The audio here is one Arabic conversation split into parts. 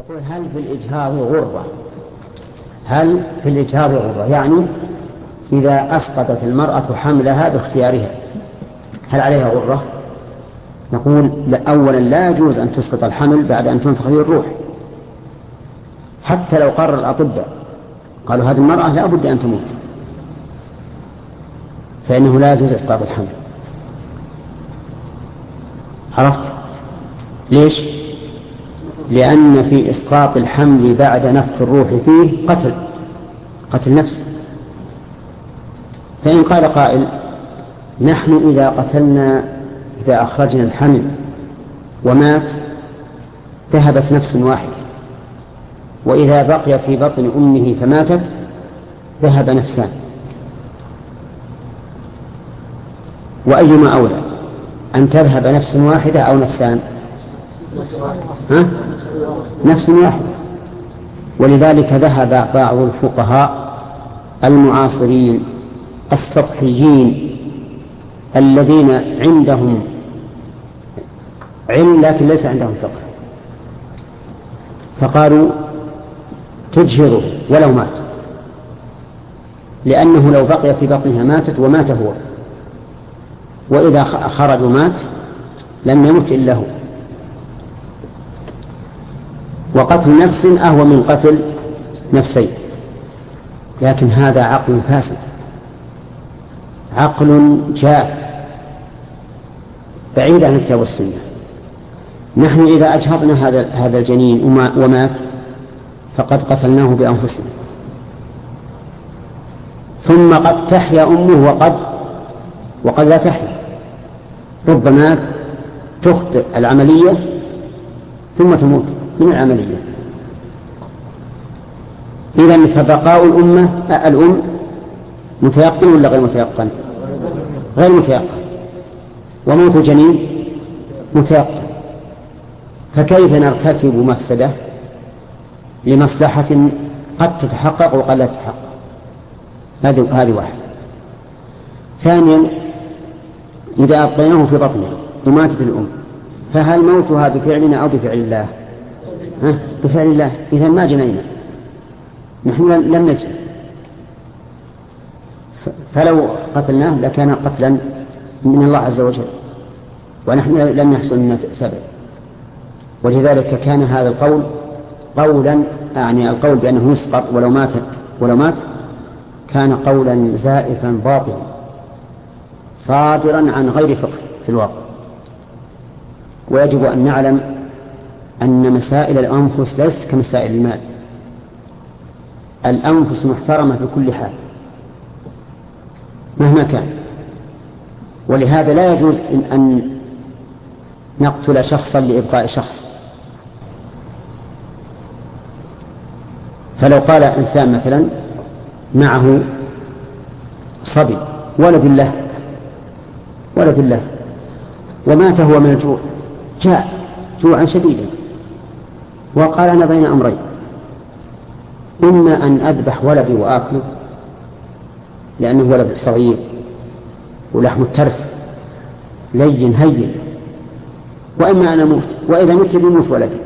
يقول هل في الإجهاض غرة؟ هل في الإجهاض غرة؟ يعني إذا أسقطت المرأة حملها باختيارها هل عليها غرة؟ نقول أولا لا يجوز أن تسقط الحمل بعد أن تنفخ فيه الروح، حتى لو قرر الأطباء قالوا هذه المرأة لا بد أن تموت، فإنه لا يجوز إسقاط الحمل. عرفت ليش؟ لأن في إسقاط الحمل بعد نفخ الروح فيه قتل نفس. فإن قال قائل نحن إذا أخرجنا الحمل ومات ذهبت نفس واحدة، وإذا بقي في بطن أمه فماتت ذهب نفسان، وأيما أولى أن تذهب نفس واحدة أو نفسان؟ نفس واحدة. ولذلك ذهب بعض الفقهاء المعاصرين السطحيين الذين عندهم علم لكن ليس عندهم فقه، فقالوا تجهضه ولو مات، لأنه لو بقي في بطنها ماتت ومات هو، وإذا خرج مات لم يمت إلا هو. وقتل نفس أهوى من قتل نفسين، لكن هذا عقل فاسد، عقل جاف بعيد عن الكتاب والسنة. نحن إذا أجهضنا هذا الجنين ومات فقد قتلناه بأنفسنا، ثم قد تحيا أمه وقد لا تحيا، ربما تخطئ العملية ثم تموت من العملية. إذن فبقاء الأم متيقن ولا غير متيقن؟ غير متيقن. وموت الجنين متيقن. فكيف نرتكب مفسدة لمصلحة قد تتحقق وقد لا تتحقق؟ هذه واحدة. ثانيا إذا أبقيناه في بطنها وماتت الأم فهل موتها بفعلنا أو بفعل الله؟ بفعل الله. إذا ما جنينا، نحن لم نجن، فلو قتلناه لكان قتلا من الله عز وجل، ونحن لم يحصل لنا سبب. ولذلك كان هذا القول قولا، يعني القول بأنه يسقط ولو مات كان قولا زائفا باطلا صادرا عن غير فقه في الواقع. ويجب أن نعلم أن مسائل الأنفس ليست كمسائل المال. الأنفس محترمة بكل حال مهما كان، ولهذا لا يجوز أن نقتل شخصا لإبقاء شخص. فلو قال إنسان مثلا معه صبي ولد الله ومات هو من الجوع، جاء جوعا شديدا وقال أنا بين أمرين، إما أن أذبح ولدي وآكله لأنه ولد صغير ولحم الترف لين هين، وإما أن أموت، وإذا مت بيموت ولدي.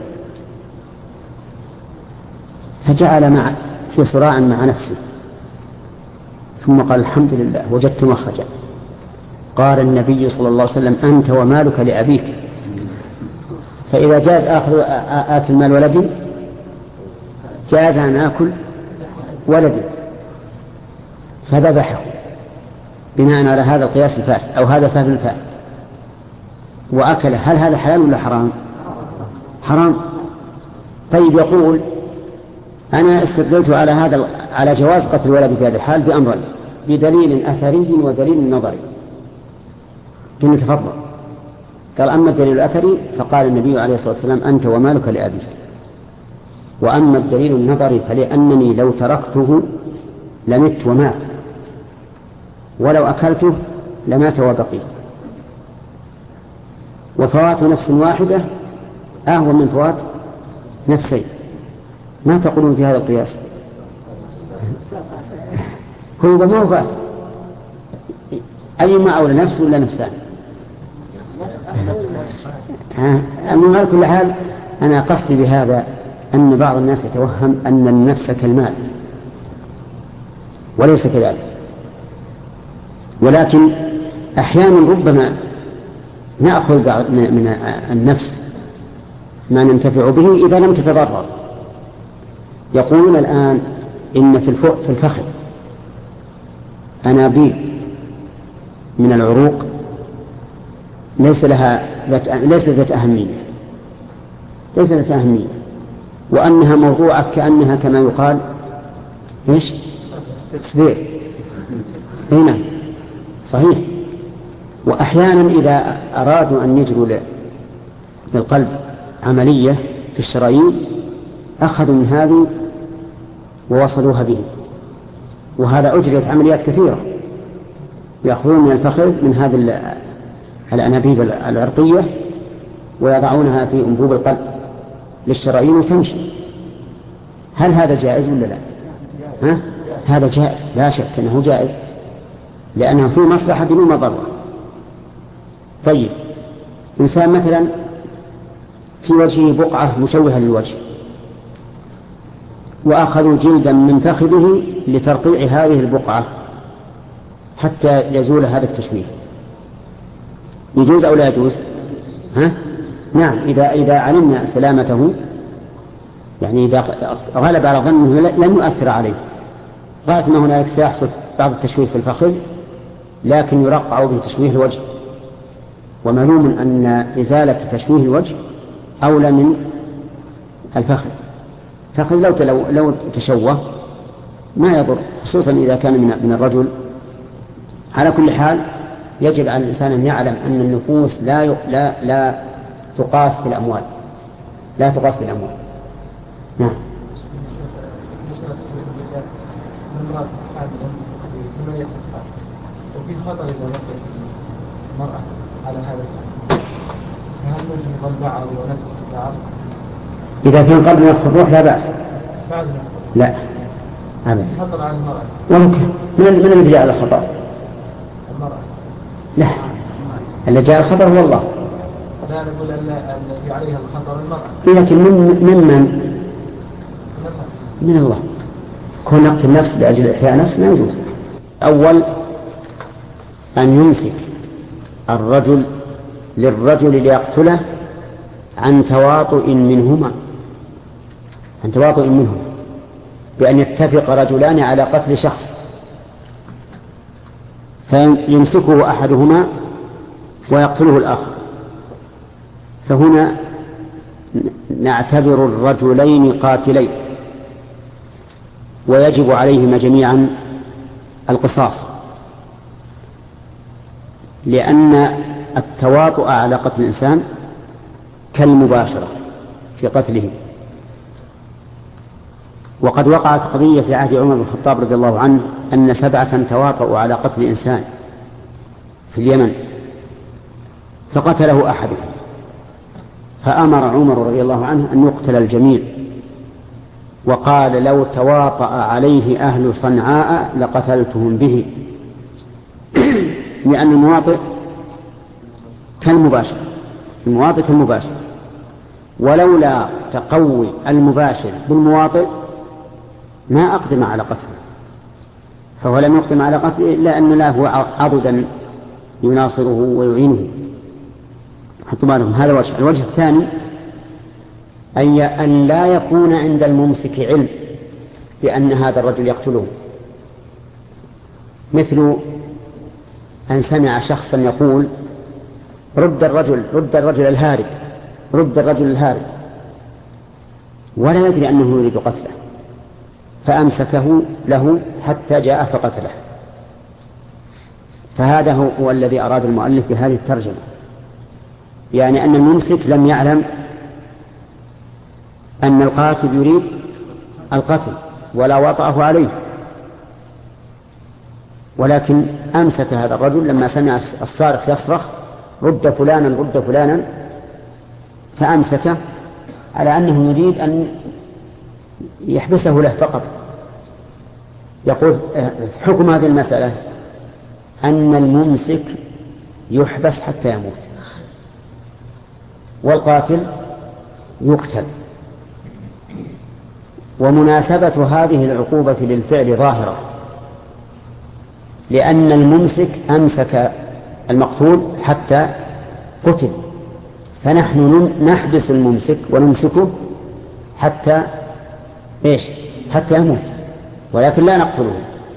فجعل في صراع مع نفسه، ثم قال الحمد لله وجدت مخرجا. قال النبي صلى الله عليه وسلم أنت ومالك لأبيك، فإذا جاز آكل مال ولدي جاز أن آكل ولدي، فذبحه بناء على هذا القياس الفاسد أو هذا فهم الفاسد وأكله. هل هذا حلال ولا حرام؟ حرام. طيب يقول أنا استدللت على جواز قتل الولد في هذا الحال بأمرين، بدليل أثري ودليل نظري. ثم تفضل. قال أما الدليل الأثري فقال النبي عليه الصلاة والسلام أنت ومالك لأبيك، وأما الدليل النظري فلأنني لو تركته لمت ومات، ولو أكلته لمات وبقي، وفوات نفس واحدة أهون من فوات نفسين. ما تقولون في هذا القياس؟ هو ما هو فاسد، أيما أولى نفس ولا نفسان؟ أما على كل حال أنا قصدي بهذا أن بعض الناس يتوهم أن النفس كالمال، وليس كذلك، ولكن أحيانا ربما نأخذ من النفس ما ننتفع به إذا لم تتضرر. يقولون الآن إن في الفخذ أنابيب من العروق ليس ذات أهمية، وأنها موضوعة كأنها كما يقال إيش؟ سبير. هنا صحيح. وأحيانا إذا أرادوا أن يجروا للقلب عملية في الشرايين أخذوا من هذه ووصلوها به، وهذا أجريت عمليات كثيرة، يأخذون من الفخذ من هذه الأنابيب العرقية ويضعونها في أنبوب القلب للشرايين وتمشي. هل هذا جائز ولا لا؟ هذا جائز، لا شك أنه جائز، لأنه فيه مصلحة بدون مضرة. طيب، إنسان مثلا في وجهه بقعة مشوهة للوجه، وأخذوا جلدا من فخذه لترقيع هذه البقعة حتى يزول هذا التشويه، يجوز أو لا يجوز؟ نعم، إذا علمنا سلامته، يعني إذا غلب على ظنه لن يؤثر عليه، غاية ما هنالك سيحصل بعض التشويه في الفخذ لكن يرقع به تشويه الوجه، ومعلوم أن إزالة تشويه الوجه أولى من الفخذ. فخذ لو تشوه ما يضر، خصوصا إذا كان من الرجل. على كل حال يجب على الإنسان أن يعلم أن النفوس لا تقاس بالأموال، لا تقاس بالأموال. نعم. وفي خطر إذا وقعت المرأة على هذا هل ممكن يطلع ونفس الشعر؟ إذا كان قبل نفخ الروح لا بأس. لا أبدا. خطر على المرأة. ممكن. من الذي جاء الخطر؟ المرأة. لا، اللي جاء الخطر هو الله. لا نقول الذي عليها الخطر المرأة. لكن من الله. كون نقتل النفس لأجل إحياء نفس ما يجوز. أول أن يمسك الرجل للرجل ليقتله عن تواطؤ منهما، بأن يتفق رجلان على قتل شخص فيمسكه أحدهما ويقتله الآخر، فهنا نعتبر الرجلين قاتلين ويجب عليهما جميعا القصاص، لأن التواطؤ على قتل الإنسان كالمباشرة في قتله. وقد وقعت قضية في عهد عمر بن الخطاب رضي الله عنه أن 7 تواطؤوا على قتل إنسان في اليمن فقتله أحدهم، فأمر عمر رضي الله عنه أن يقتل الجميع، وقال لو تواطأ عليه أهل صنعاء لقتلتهم به، لأن المواطئ كالمباشر، ولولا تقوي المباشر بالمواطئ ما أقدم على قتله، فهو لم يقدم على قتله إلا أن له عضدا يناصره ويعينه. حطوا بالكم، هذا وجه. الوجه الثاني أن لا يكون عند الممسك علم بأن هذا الرجل يقتله، مثل أن سمع شخصا يقول رد الرجل الهارب، ولا يدري أنه يريد قتله، فأمسكه له حتى جاء فقتله. فهذا هو الذي أراد المؤلف بهذه الترجمة، يعني أن الممسك لم يعلم أن القاتل يريد القتل ولا وطأه عليه، ولكن أمسك هذا الرجل لما سمع الصارخ يصرخ رد فلانا، فأمسكه على أنه يريد أن يحبسه له فقط. يقول حكم هذه المسألة أن الممسك يحبس حتى يموت، والقاتل يقتل. ومناسبة هذه العقوبة للفعل ظاهرة، لأن الممسك أمسك المقتول حتى قتل، فنحن نحبس الممسك ونمسكه حتى حتى يموت، ولكن لا نقتله.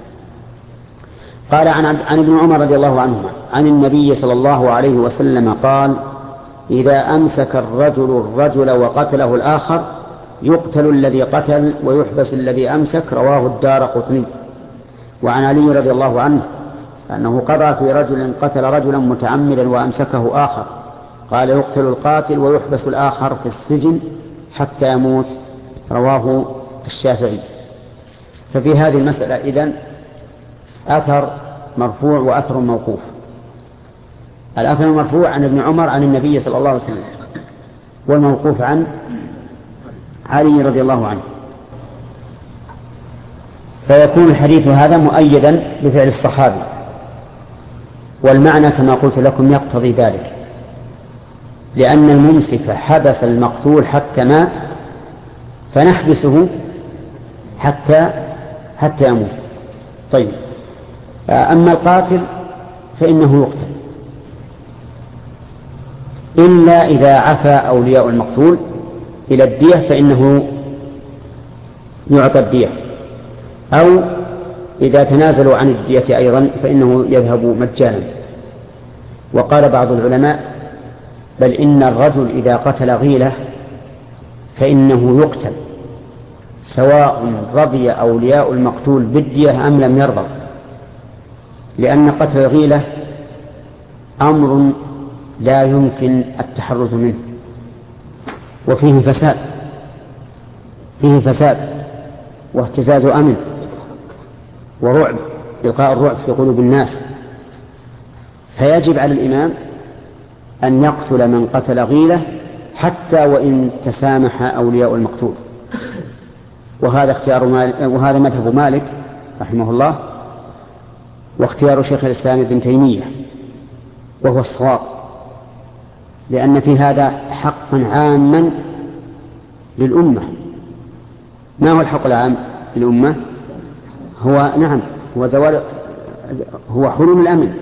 قال عن ابن عمر رضي الله عنهما عن النبي صلى الله عليه وسلم قال: إذا أمسك الرجل وقتله الآخر يقتل الذي قتل ويحبس الذي أمسك. رواه الدارقطني. وعن علي رضي الله عنه أنه قضى في رجل قتل رجلا متعمدا وأمسكه آخر، قال: يقتل القاتل ويحبس الآخر في السجن حتى يموت. رواه الشافعي. ففي هذه المسألة إذن أثر مرفوع وأثر موقوف. الأثر المرفوع عن ابن عمر عن النبي صلى الله عليه وسلم، والموقوف عن علي رضي الله عنه. فيكون الحديث هذا مؤيدا بفعل الصحابي، والمعنى كما قلت لكم يقتضي ذلك، لأن الممسك حبس المقتول حتى مات، فنحبسه حتى يموت. طيب، أما القاتل فإنه يقتل إلا إذا عفى أولياء المقتول إلى الدية فإنه يعطى الدية، أو إذا تنازلوا عن الدية أيضا فإنه يذهب مجانا. وقال بعض العلماء: بل إن الرجل إذا قتل غيلة فإنه يقتل سواء رضي أولياء المقتول بالدية أم لم يرضى، لأن قتل الغيلة أمر لا يمكن التحرز منه، وفيه فساد واهتزاز أمن ورعب، إلقاء الرعب في قلوب الناس. فيجب على الإمام أن يقتل من قتل غيلة حتى وإن تسامح أولياء المقتول. وهذا مذهب مالك رحمه الله، واختيار شيخ الإسلام ابن تيمية، وهو الصواب، لأن في هذا حقا عاما للأمة. ما هو الحق العام للأمة؟ هو حلول الأمن.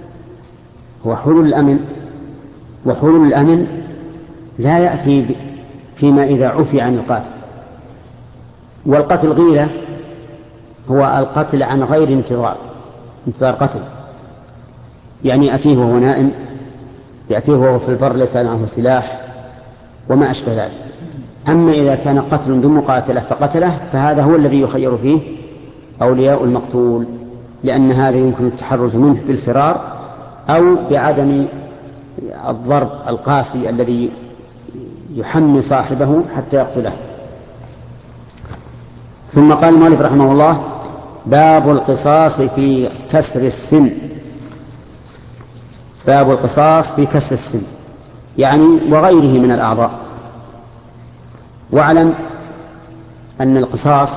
وحلول الأمن لا يأتي فيما إذا عفي عن القاتل. والقتل غيلة هو القتل عن غير انتظار قتل، يعني يأتيه وهو نائم، يأتيه وهو في البر ليس معه سلاح وما أشبه ذلك. أما إذا كان قتل بمقاتلة فقتله فهذا هو الذي يخير فيه أولياء المقتول، لأن هذا يمكن التحرز منه بالفرار أو بعدم الضرب القاسي الذي يحمي صاحبه حتى يقتله. ثم قال المؤلف رحمه الله: باب القصاص في كسر السن. باب القصاص في كسر السن يعني وغيره من الأعضاء. واعلم أن القصاص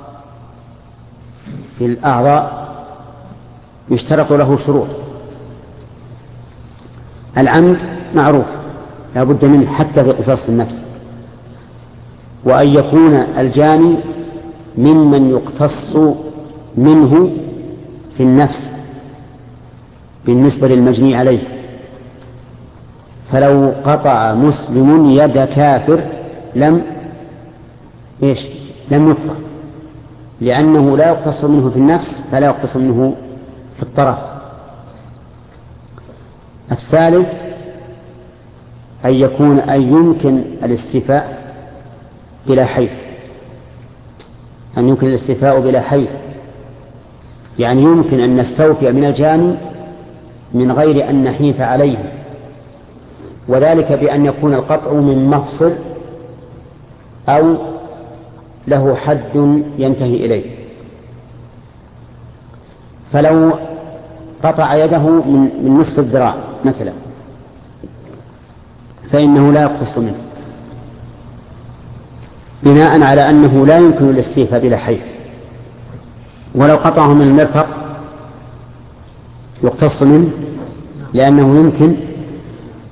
في الأعضاء يشترط له شروط. العمد معروف لا بد منه حتى في قصاص النفس، وأن يكون الجاني ممن يقتص منه في النفس بالنسبة للمجني عليه. فلو قطع مسلم يد كافر لم يقطع، لأنه لا يقتص منه في النفس فلا يقتص منه في الطرف. الثالث أن يمكن الاستيفاء بلا حيف. يعني يمكن أن نستوفي من الجاني من غير أن نحيف عليه، وذلك بأن يكون القطع من مفصل أو له حد ينتهي إليه. فلو قطع يده من نصف الذراع مثلا فإنه لا يقتص منه، بناء على أنه لا يمكن الاستيفاء بلا حيف. ولو قطعه من المرفق يقتص منه، لأنه يمكن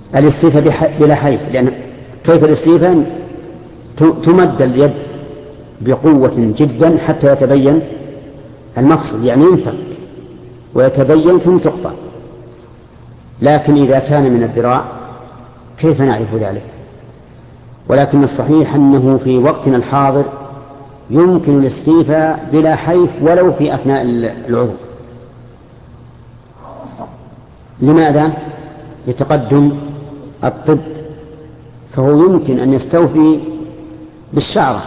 الاستيفاء بلا حيف. لأن كيف الاستيفاء؟ تمد اليد بقوة جدا حتى يتبين المفصل، يعني ينفك ويتبين ثم تقطع. لكن إذا كان من الذراع كيف نعرف ذلك؟ ولكن الصحيح أنه في وقتنا الحاضر يمكن الاستيفاء بلا حيف ولو في أثناء العضو. لماذا؟ لتقدم الطب، فهو يمكن أن يستوفي بالشعرة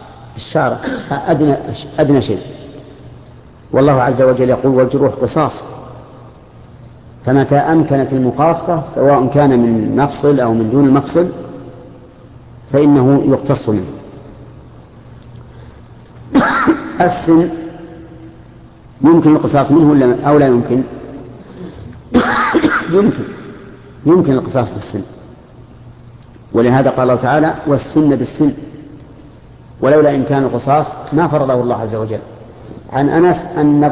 أدنى شيء. والله عز وجل يقول والجروح قصاص، فمتى أمكنت المقاصة سواء كان من مفصل أو من دون المفصل فإنه يقتص منه. السن يمكن القصاص منه أو لا يمكن؟ يمكن القصاص بالسن، ولهذا قال الله تعالى والسن بالسن، ولولا إمكان القصاص ما فرضه الله عز وجل. عن أنس أن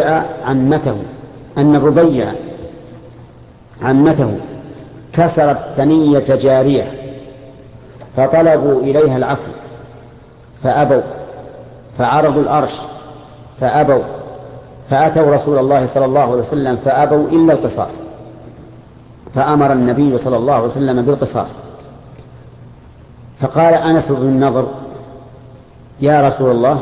الربيع عمته كسرت ثنية جارية فطلبوا إليها العفو فأبوا، فعرضوا الأرش فأبوا، فأتوا رسول الله صلى الله عليه وسلم فأبوا إلا القصاص، فأمر النبي صلى الله عليه وسلم بالقصاص. فقال أنس بن النضر يا رسول الله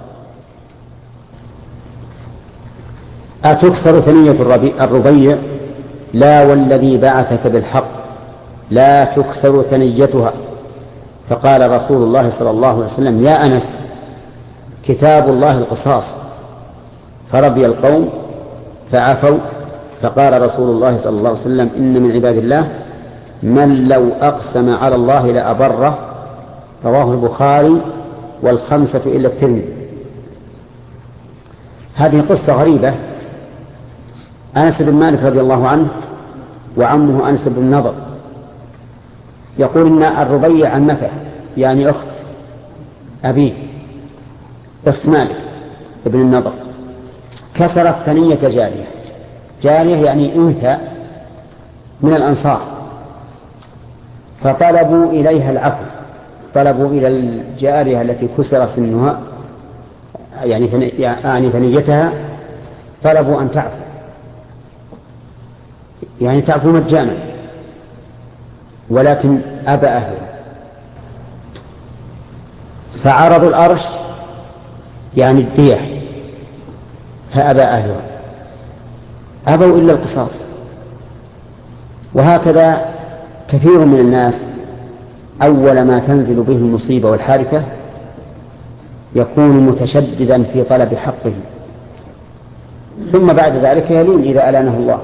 أتكسر ثنية الربيع؟ لا والذي بعثك بالحق لا تكسر ثنيتها. فقال رسول الله صلى الله عليه وسلم يا أنس كتاب الله القصاص. فربي القوم فعفوا. فقال رسول الله صلى الله عليه وسلم إن من عباد الله من لو أقسم على الله لأبره. رواه البخاري والخمسة إلا الترمذي. هذه قصة غريبة. أنس بن مالك رضي الله عنه وعمه أنس بن النضر يقول إن الربيع عمته يعني أخت أبيه أخت مالك بن النضر كسرت ثنية جارية يعني أنثى من الأنصار، فطلبوا إليها العفو، طلبوا إلى الجارية التي كسر سنها يعني ثنيتها، طلبوا أن تعفو، يعني تعفو مجانا، ولكن أبى أهلها. فعرضوا الأرش يعني الدية، فأبى أهلها، أبوا إلا القصاص. وهكذا كثير من الناس أول ما تنزل به المصيبة والحادثة يكون متشددا في طلب حقه، ثم بعد ذلك يلين إذا ألانه الله.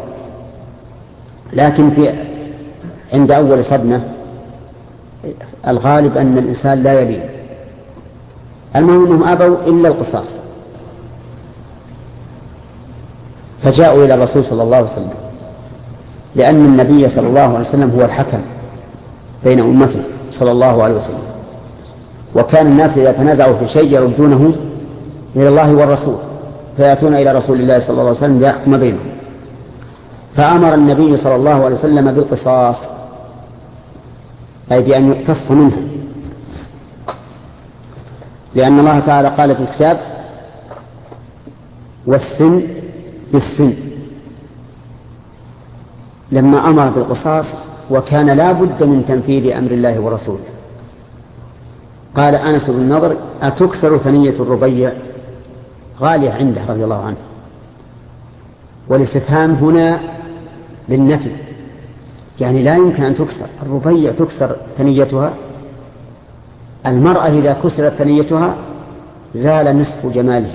لكن عند أول صدمة الغالب أن الإنسان لا يلين. المهم أنهم أبوا إلا القصاص، فجاءوا إلى الرسول صلى الله عليه وسلم، لأن النبي صلى الله عليه وسلم هو الحكم بين أمته صلى الله عليه وسلم، وكان الناس إذا تنازعوا في شيء يردونه إلى الله والرسول، فيأتون إلى رسول الله صلى الله عليه وسلم ليحكم بينهم. فأمر النبي صلى الله عليه وسلم بالقصاص، أي بأن يقتص منها، لأن الله تعالى قال في الكتاب والسن بالسن، لما أمر بالقصاص وكان لا بد من تنفيذ أمر الله ورسوله. قال أنس بن النضر أتكسر ثنية الربيع؟ غالية عنده رضي الله عنه، والاستفهام هنا للنفي، يعني لا يمكن أن تكسر الربيع، تكسر ثنيتها. المرأة إذا كسرت ثنيتها زال نصف جمالها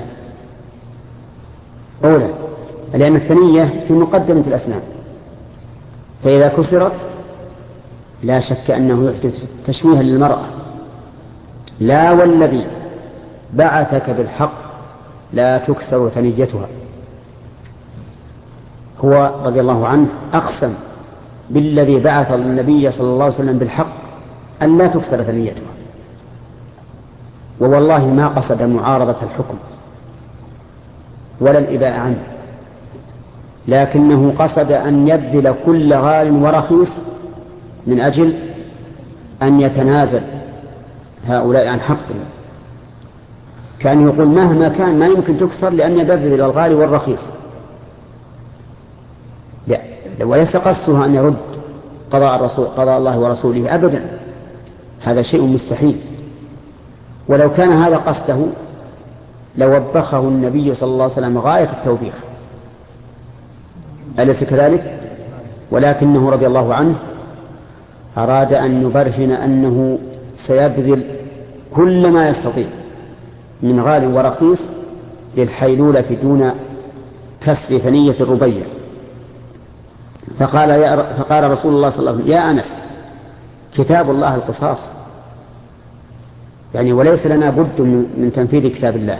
أولا، لأن الثنية في مقدمة الأسنان، فإذا كسرت لا شك أنه يحدث تشويها للمرأة. لا والذي بعثك بالحق لا تكسر ثنيتها. هو رضي الله عنه أقسم بالذي بعث النبي صلى الله عليه وسلم بالحق أن لا تكسر ثنيتها، ووالله ما قصد معارضة الحكم ولا الإباء عنه، لكنه قصد أن يبذل كل غال ورخيص من أجل أن يتنازل هؤلاء عن حقهم. كان يقول مهما كان ما يمكن تكسر لأن يبذل إلى الغالي والرخيص. لا، وليس قصده أن يرد قضاء الله ورسوله أبدا، هذا شيء مستحيل. ولو كان هذا قصده لوبخه النبي صلى الله عليه وسلم غاية التوبيخ، أليس كذلك؟ ولكنه رضي الله عنه أراد أن يبرهن أنه سيبذل كل ما يستطيع من غال ورخيص للحيلولة دون كسر ثنية الربيع. فقال رسول الله صلى الله عليه وسلم: يا أنس، كتاب الله القصاص، يعني وليس لنا بد من تنفيذ كتاب الله.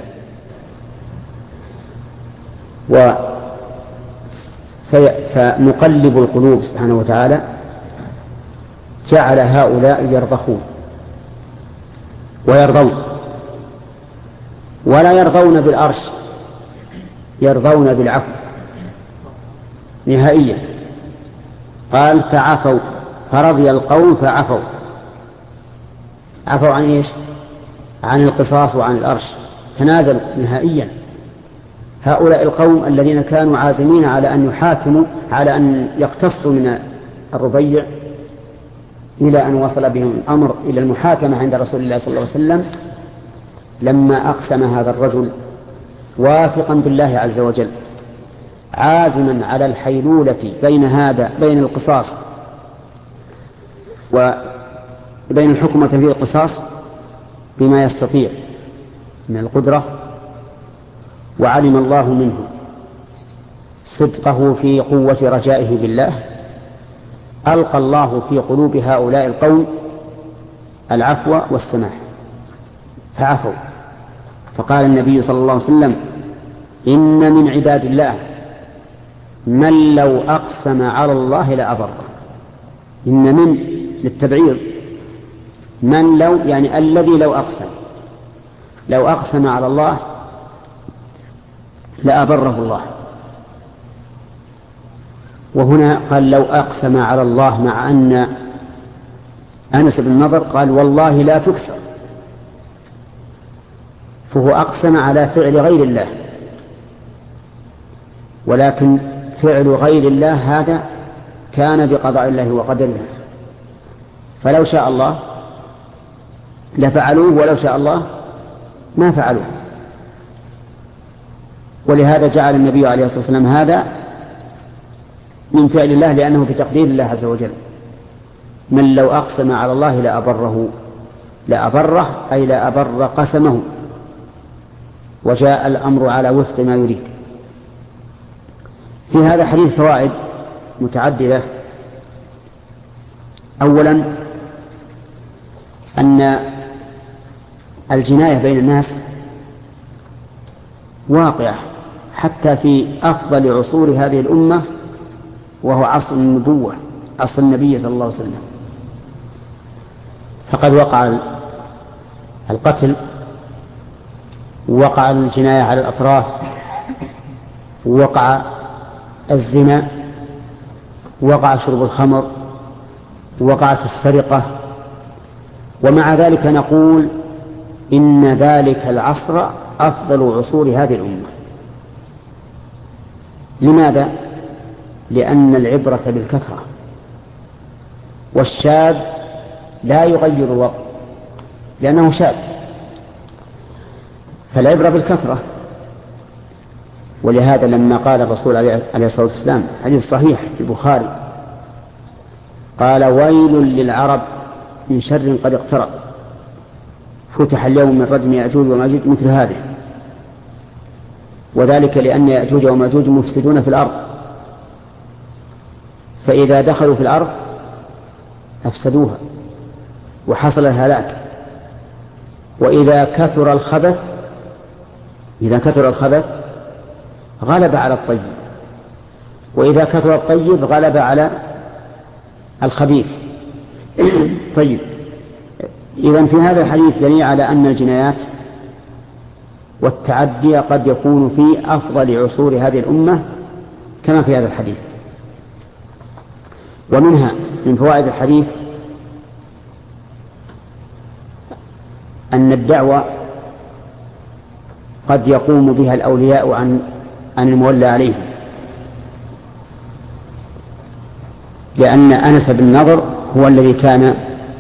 فمقلب القلوب سبحانه وتعالى جعل هؤلاء يرضخون ويرضون، ولا يرضون بالأرش، يرضون بالعفو نهائيا. قال: فعفوا، فرضي القوم فعفوا. عفوا عن ايش؟ عن القصاص وعن الأرش، تنازلوا نهائيا. هؤلاء القوم الذين كانوا عازمين على أن يحاكموا، على أن يقتصوا من الربيع، إلى أن وصل بهم الأمر إلى المحاكمة عند رسول الله صلى الله عليه وسلم، لما أقسم هذا الرجل واثقا بالله عز وجل، عازما على الحيلولة بين القصاص وبين الحكم وتنفيذ القصاص بما يستطيع من القدرة، وعلم الله منه صدقه في قوة رجائه بالله، ألقى الله في قلوب هؤلاء القوم العفو والسماح فعفوا. فقال النبي صلى الله عليه وسلم: إن من عباد الله من لو أقسم على الله لأبره. إن من للتبعيض، من لو يعني الذي لو أقسم على الله لأبره الله. وهنا قال لو أقسم على الله، مع أن أنس بن النضر قال: والله لا تكسر، فهو أقسم على فعل غير الله، ولكن فعل غير الله هذا كان بقضاء الله وقدره، فلو شاء الله لفعلوه، ولو شاء الله ما فعلوه. ولهذا جعل النبي عليه الصلاة والسلام هذا من فعل الله، لأنه بتقدير الله عز وجل. من لو أقسم على الله لأبره أي لأبر قسمه، وجاء الأمر على وفق ما يريد. في هذا حديث فوائد متعددة. أولا، أن الجناية بين الناس واقعة حتى في أفضل عصور هذه الأمة، وهو عصر النبوة، عصر النبي صلى الله عليه وسلم. فقد وقع القتل، وقع الجناية على الأطراف، وقع الزنا، وقع شرب الخمر، وقعت السرقة. ومع ذلك نقول إن ذلك العصر أفضل عصور هذه الأمة. لماذا؟ لأن العبرة بالكثرة، والشاذ لا يغير الوضع لأنه شاذ، فالعبرة بالكثرة. ولهذا لما قال الرسول عليه الصلاة والسلام، حديث صحيح في البخاري، قال: ويل للعرب من شر قد اقترب، فتح اليوم من ردم يأجوج وماجوج مثل هذه. وذلك لأن يأجوج وماجوج مفسدون في الأرض، فإذا دخلوا في الأرض أفسدوها وحصل الهلاك. وإذا كثر الخبث غلب على الطيب، وإذا كثر الطيب غلب على الخبيث. طيب، إذن في هذا الحديث دليل على أن الجنايات والتعدي قد يكون في أفضل عصور هذه الأمة كما في هذا الحديث. ومنها من فوائد الحديث أن الدعوة قد يقوم بها الأولياء عن المولى عليهم، لأن أنس بن نضر هو الذي كان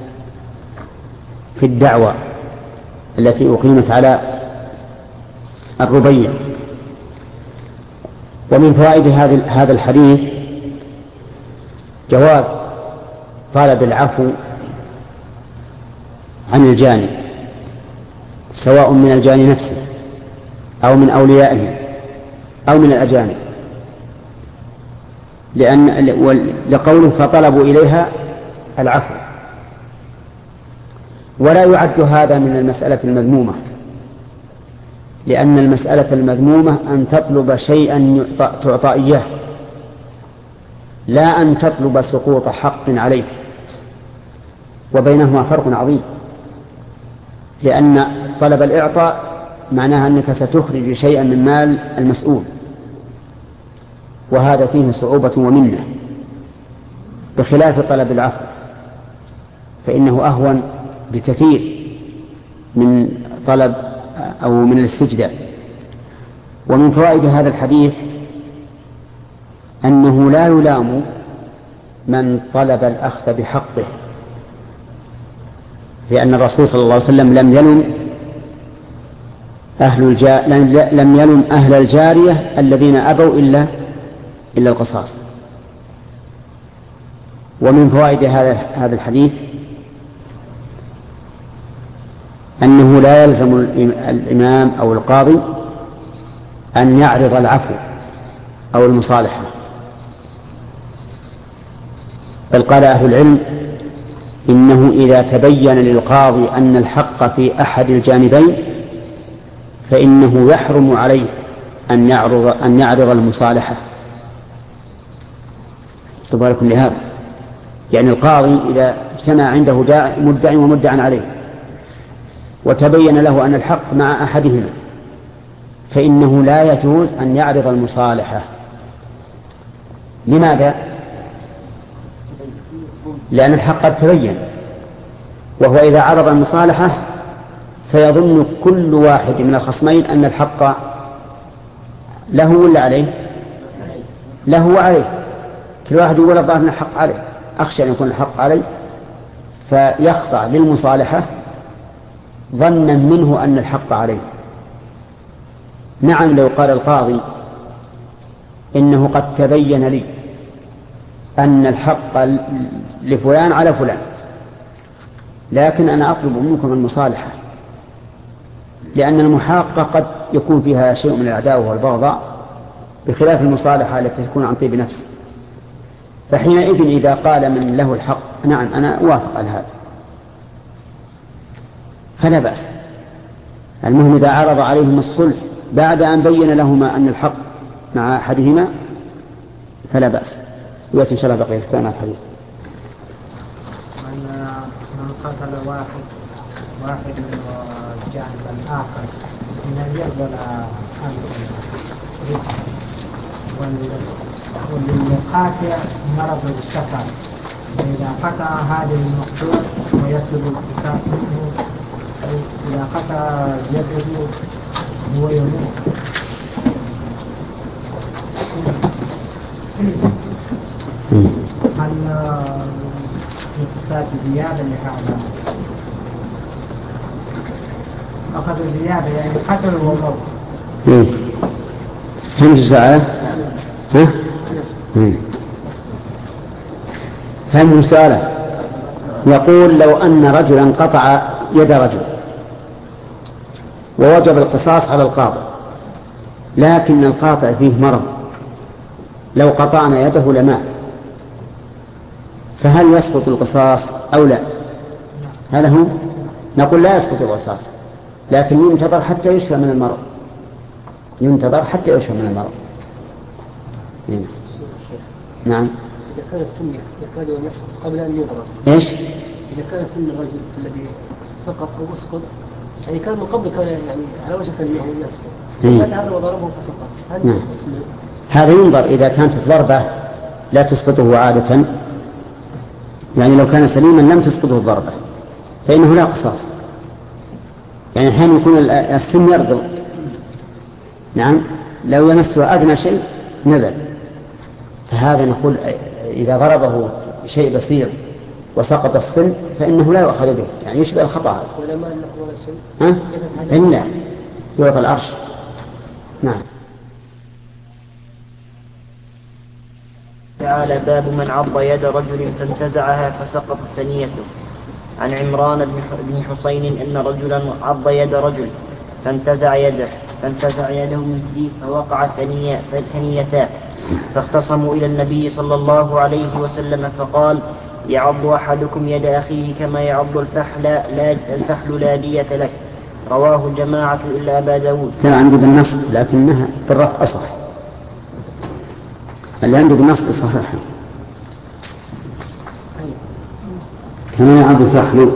في الدعوة التي أقيمت على الربيع. ومن فوائد هذا الحديث جواز طلب العفو عن الجاني، سواء من الجاني نفسه أو من أوليائه أو من الأجانب، لقوله فطلبوا إليها العفو. ولا يعد هذا من المسألة المذمومة، لأن المسألة المذمومة أن تطلب شيئا تعطى إياه، لا أن تطلب سقوط حق عليك، وبينهما فرق عظيم. لأن طلب الإعطاء معناها أنك ستخرج شيئا من مال المسؤول، وهذا فيه صعوبة ومنة، بخلاف طلب العفو فإنه أهون بكثير من طلب أو من الاستجداء. ومن فوائد هذا الحديث أنه لا يلام من طلب الأخذ بحقه، لأن الرسول صلى الله عليه وسلم لم يلم أهل الجارية الذين أبوا إلا القصاص. ومن فوائد هذا الحديث أنه لا يلزم الإمام أو القاضي أن يعرض العفو أو المصالحة، بل قال أهل العلم إنه إذا تبين للقاضي أن الحق في أحد الجانبين فإنه يحرم عليه أن يعرض المصالحة. تبارك لهذا، يعني القاضي إذا اجتمع عنده مدعي ومدعى عليه وتبين له أن الحق مع أحدهما فإنه لا يجوز أن يعرض المصالحة. لماذا؟ لأن الحق قد تبين، وهو إذا عرض المصالحة سيظن كل واحد من الخصمين أن الحق له ولا عليه؟ له وعليه، كل واحد يقول الظاهر أن الحق عليه، أخشى أن يكون الحق عليه فيخضع للمصالحة ظنا منه أن الحق عليه. نعم، لو قال القاضي إنه قد تبين لي أن الحق لفلان على فلان، لكن أنا أطلب منكم المصالحة، لأن المحاقة قد يكون فيها شيء من العداوة والبغضاء بخلاف المصالحة التي تكون عن طيب نفس. فحينئذ إذا قال من له الحق نعم أنا أوافق على هذا فلا بأس. المهم إذا عرض عليهم الصلح بعد أن بين لهما أن الحق مع أحدهما فلا بأس. ويأتي إن شاء الله بقية الكلام الحديث. من قتل واحد جانب الآخر من يقبل وللقاطع مرض السفر، إذا قطع هذا المقتول ويطلب القصاص منه، إذا قطع يده هو يموت. هل يقتصاد زيادة لهذا؟ أخذ زيادة يعني قتل وموت. فهمت السؤال؟ فهمت السؤال؟ يقول لو أن رجلا قطع يد رجل ووجب القصاص على القاطع، لكن القاطع فيه مرض، لو قطعنا يده لمات، فهل يسقط القصاص أو لا؟ هذا هو. نقول لا يسقط القصاص، لكن ينتظر حتى يشفى من المرض، ينتظر حتى يشفى من المرض. نعم. إذا كان السن يكاد أن يسقط قبل أن يضرب. إيش؟ إذا كان سن الرجل الذي سقط أو يسقط يعني كان من قبل كان يعني على وجه أنه يسقط، هذا وضربه فسقط. نعم. هذا ينظر إذا كانت الضربة لا تسقطه عادة، يعني لو كان سليما لم تسقطه الضربة فإنه لا قصاص. يعني حين يكون السن يرجل نعم لو يمسه أدنى شيء نزل. فهذا نقول إذا ضربه بشيء بسيط وسقط السن فإنه لا يؤخذ به، يعني يشبه الخطأ. ولما نقول السن إلا يعطى الأرش. نعم. تعالى باب من عض يد رجل فانتزعها فسقط ثنيته. عن عمران بن حسين أن رجلا عض يد رجل فانتزع يده من فيه فوقع ثنيتان، فاختصموا إلى النبي صلى الله عليه وسلم فقال: يعض أحدكم يد أخيه كما يعض الفحل لا دية لك. رواه الجماعة إلا أبا داود. كان عندي بالنص لكنها بالرفع أصح، اللي عنده بالنص صحيح. كما يعض الفحل.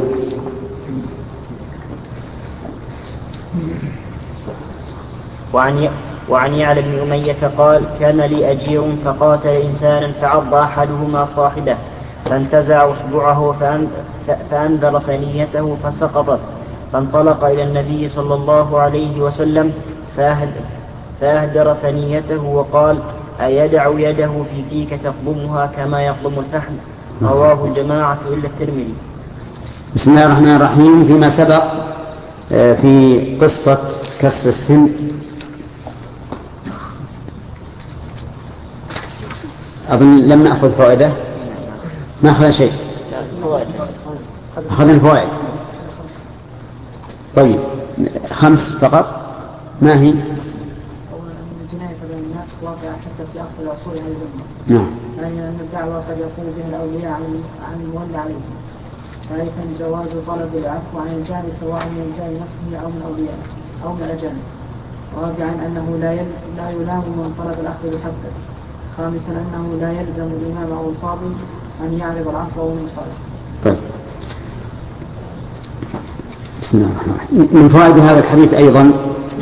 وعن يعلى بن أمية قال: كان لي أجير فقاتل إنسانا فعض أحدهما صاحبه فانتزع أصبعه فأنذر ثنيته فسقطت، فانطلق إلى النبي صلى الله عليه وسلم فأهدر ثنيته وقال: أيدع يده في فيك تقضمها كما يقضم الفحل؟ رواه الجماعة إلا الترمذي. بسم الله الرحمن الرحيم. فيما سبق في قصة كسر السن أظن لم نأخذ فائدة، ما أخذ شيء، أخذنا الفوائد. طيب 5 فقط. ما هي؟ أولا أن الجناية بين الناس واقعة حتى في أخذ العصور عن الأمة. نعم. ثانيا أن الدعوة قد يقوم بها الأولياء عن المولى عليهم. ثالثا جواز طلب العفو عن الجاني سواء من الجاني نفسه أو من أوليائه أو من الأجانب. رابعا أنه لا يلام من طلب الأخذ بحقه. خامسا أنه لا يلزم الإمام أو القاضي أن يعرض العفو ومن صالح. طيب. بسم الله الرحمن الرحيم. من فوائد هذا الحديث أيضا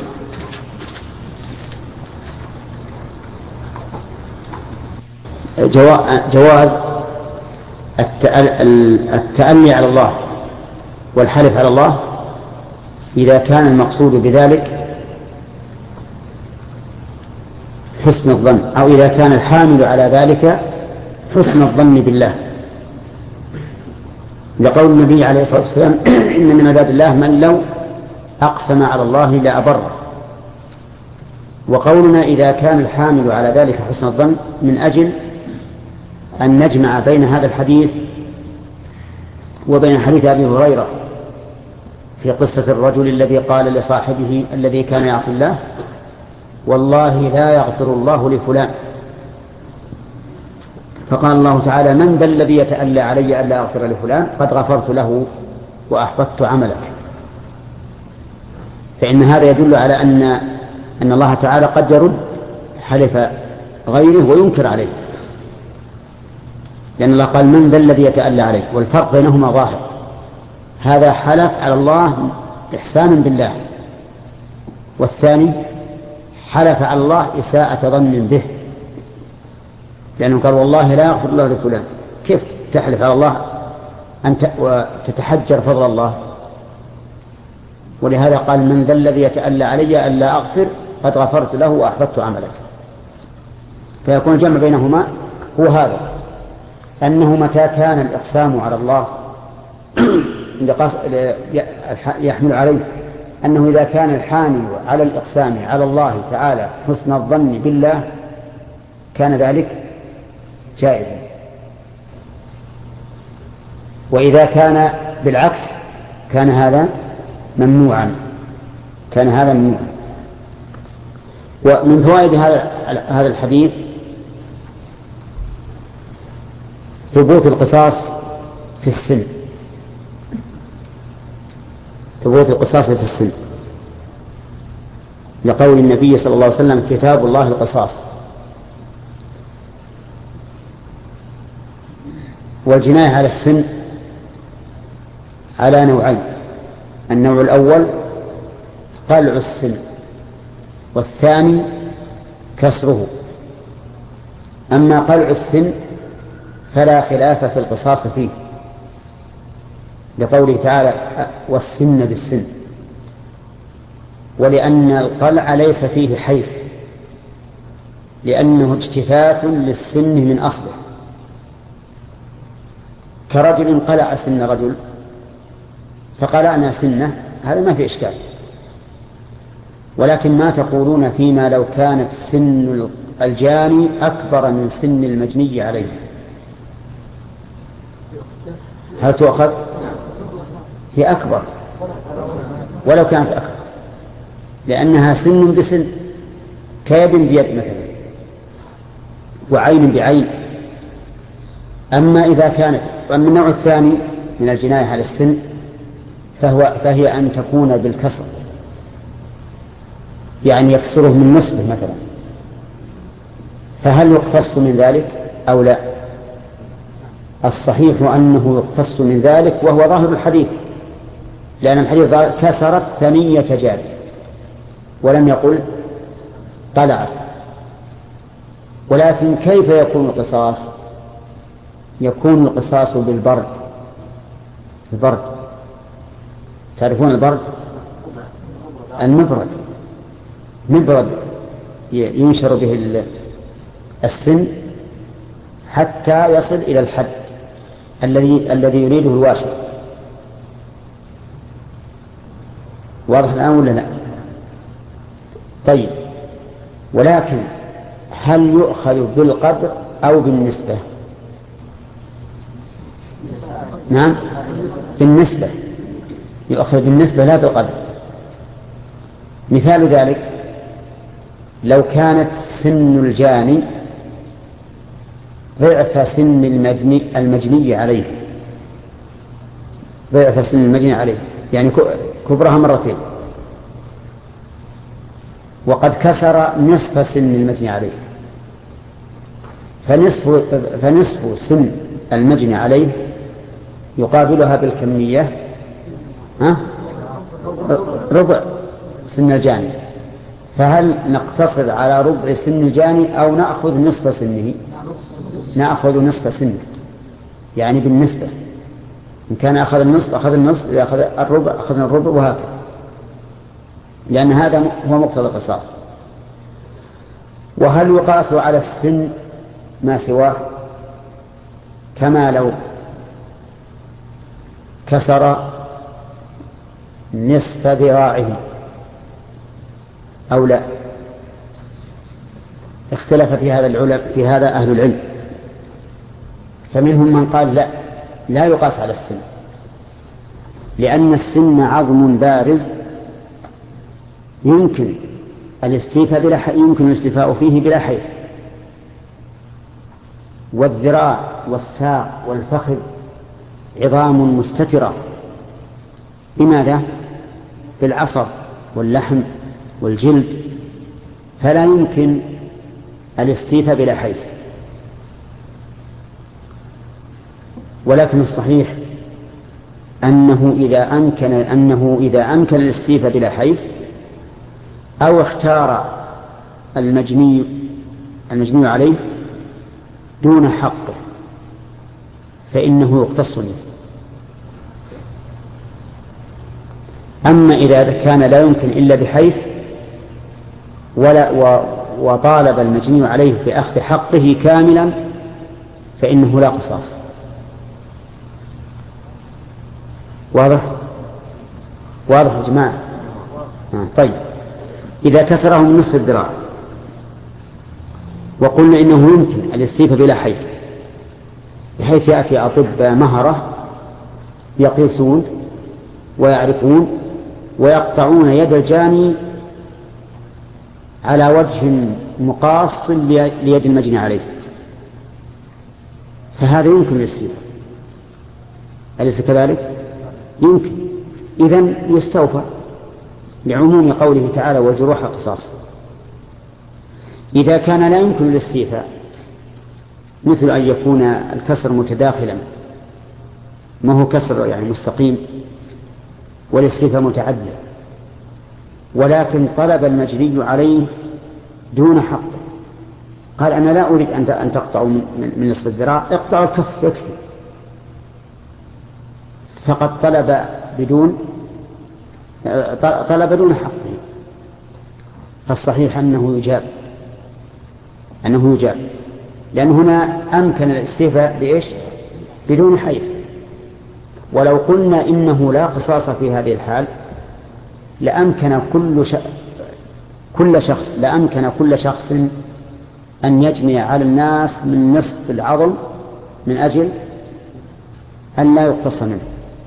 جواز التألي على الله والحلف على الله إذا كان المقصود بذلك حسن الظن، أو إذا كان الحامل على ذلك حسن الظن بالله، لقول النبي عليه الصلاة والسلام: إن من عباد الله من لو أقسم على الله لأبر. وقولنا إذا كان الحامل على ذلك حسن الظن من أجل أن نجمع بين هذا الحديث وبين حديث أبي هريرة في قصة الرجل الذي قال لصاحبه الذي كان يعصي الله: والله لا يغفر الله لفلان. فقال الله تعالى: من ذا الذي يتألى علي ألا أغفر لفلان؟ قد غفرت له وأحبطت عملك. فإن هذا يدل على أن الله تعالى قد يرد حلف غيره وينكر عليه، لأن الله قال: من ذا الذي يتألى عليه، والفرق بينهما ظاهر. هذا حلف على الله إحسانا بالله، والثاني حلف على الله إساءة ظن به، لأنه قال: والله لا يغفر الله لفلان. كيف تحلف على الله وتتحجر فضل الله؟ ولهذا قال: من ذا الذي يتألى علي ألا أغفر قد غفرت له وأحبطت عملك. فيكون الجمع بينهما هو هذا، أنه متى كان الإقسام على الله يحمل عليه أنه إذا كان الحامل على الإقسام على الله تعالى حسن الظن بالله كان ذلك جائزا، وإذا كان بالعكس كان هذا ممنوعا. ومن فوائد هذا الحديث ثبوت القصاص في السن، لقول النبي صلى الله عليه وسلم: كتاب الله القصاص. والجناية على السن على نوعين: النوع الأول قلع السن، والثاني كسره. أما قلع السن فلا خلاف في القصاص فيه، لقوله تعالى: والسن بالسن. ولأن القلع ليس فيه حيف، لأنه اجتثاث للسن من أصله، كرجل قلع سن رجل فقلعنا سنه، هذا ما في إشكال. ولكن ما تقولون فيما لو كانت سن الجاني أكبر من سن المجني عليه؟ هل تؤخذ؟ هي أكبر ولو كانت أكبر، لأنها سن بسن، كيد بيد مثلا وعين بعين. أما النوع الثاني من الجناية على السن فهي أن تكون بالكسر، يعني يكسره من نصفه مثلا، فهل يقتص من ذلك أو لا؟ الصحيح أنه يقتص من ذلك، وهو ظاهر الحديث، لأن الحديث كسرت ثنية جاري ولم يقل قلعت. ولكن كيف يكون القصاص؟ يكون القصاص بالبرد. البرد، تعرفون البرد؟ المبرد، مبرد ينشر به السن حتى يصل إلى الحد الذي يريده الواشر. واضح الآن ولا لا؟ طيب، ولكن هل يؤخذ بالقدر أو بالنسبة؟ نعم، بالنسبة، يؤخذ بالنسبة لا بالقدر. مثال ذلك لو كانت سن الجاني ضعف سن المجني عليه، ضعف سن المجني عليه، يعني كبرها مرتين، وقد كسر نصف سن المجني عليه، فنصف سن المجني عليه يقابلها بالكمية ربع سن الجاني. فهل نقتصر على ربع سن الجاني أو نأخذ نصف سنه؟ نأخذ نصف سنه، يعني بالنسبة، إن كان أخذ النصف أخذ النصف، إذا أخذ الربع أخذنا الربع، وهكذا، لأن هذا هو مقتضى القصاص. وهل يقاس على السن ما سواه؟ كما لو كسر نصف ذراعه أو لا؟ اختلف في هذا أهل العلم، فمنهم من قال لا يقاس على السن، لأن السن عظم بارز يمكن الاستيفاء فيه بلا حيف، والذراع والساق والفخذ عظام مستترة. لماذا؟ بالعصر واللحم والجلد، فلا يمكن الاستيفاء بلا حيف. ولكن الصحيح أنه إذا أمكن الاستيفاء بلا حيف، أو اختار المجني عليه دون حقه، فإنه يقتص منه. أما إذا كان لا يمكن إلا بحيث وطالب المجني عليه بأخذ حقه كاملا، فإنه لا قصاص. واضح يا جماعة؟ طيب، إذا كسره من نصف الذراع وقلنا إنه يمكن الاستيفاء بلا حيث، بحيث يأتي أطباء مهرة يقيسون ويعرفون ويقطعون يد الجاني على وجه مقاص ليد المجني عليه، فهذا يمكن الاستيفاء، أليس كذلك؟ يمكن، إذن يستوفى لعموم قوله تعالى والجروح قصاص. إذا كان لا يمكن الاستيفاء، مثل أن يكون الكسر متداخلا، ما هو كسر يعني مستقيم والاستيفاء متعدد، ولكن طلب المجني عليه دون حق، قال أنا لا أريد أن تقطعوا من نصف الذراع، اقطعوا الكف يكفي، فقد طلب دون حقه، فالصحيح أنه يجاب لأن هنا أمكن الاستيفاء بإيش؟ بدون حيف. ولو قلنا إنه لا قصاص في هذه الحال لأمكن كل شخص أن يجني على الناس من نصف العظم من أجل أن لا يقتص منه.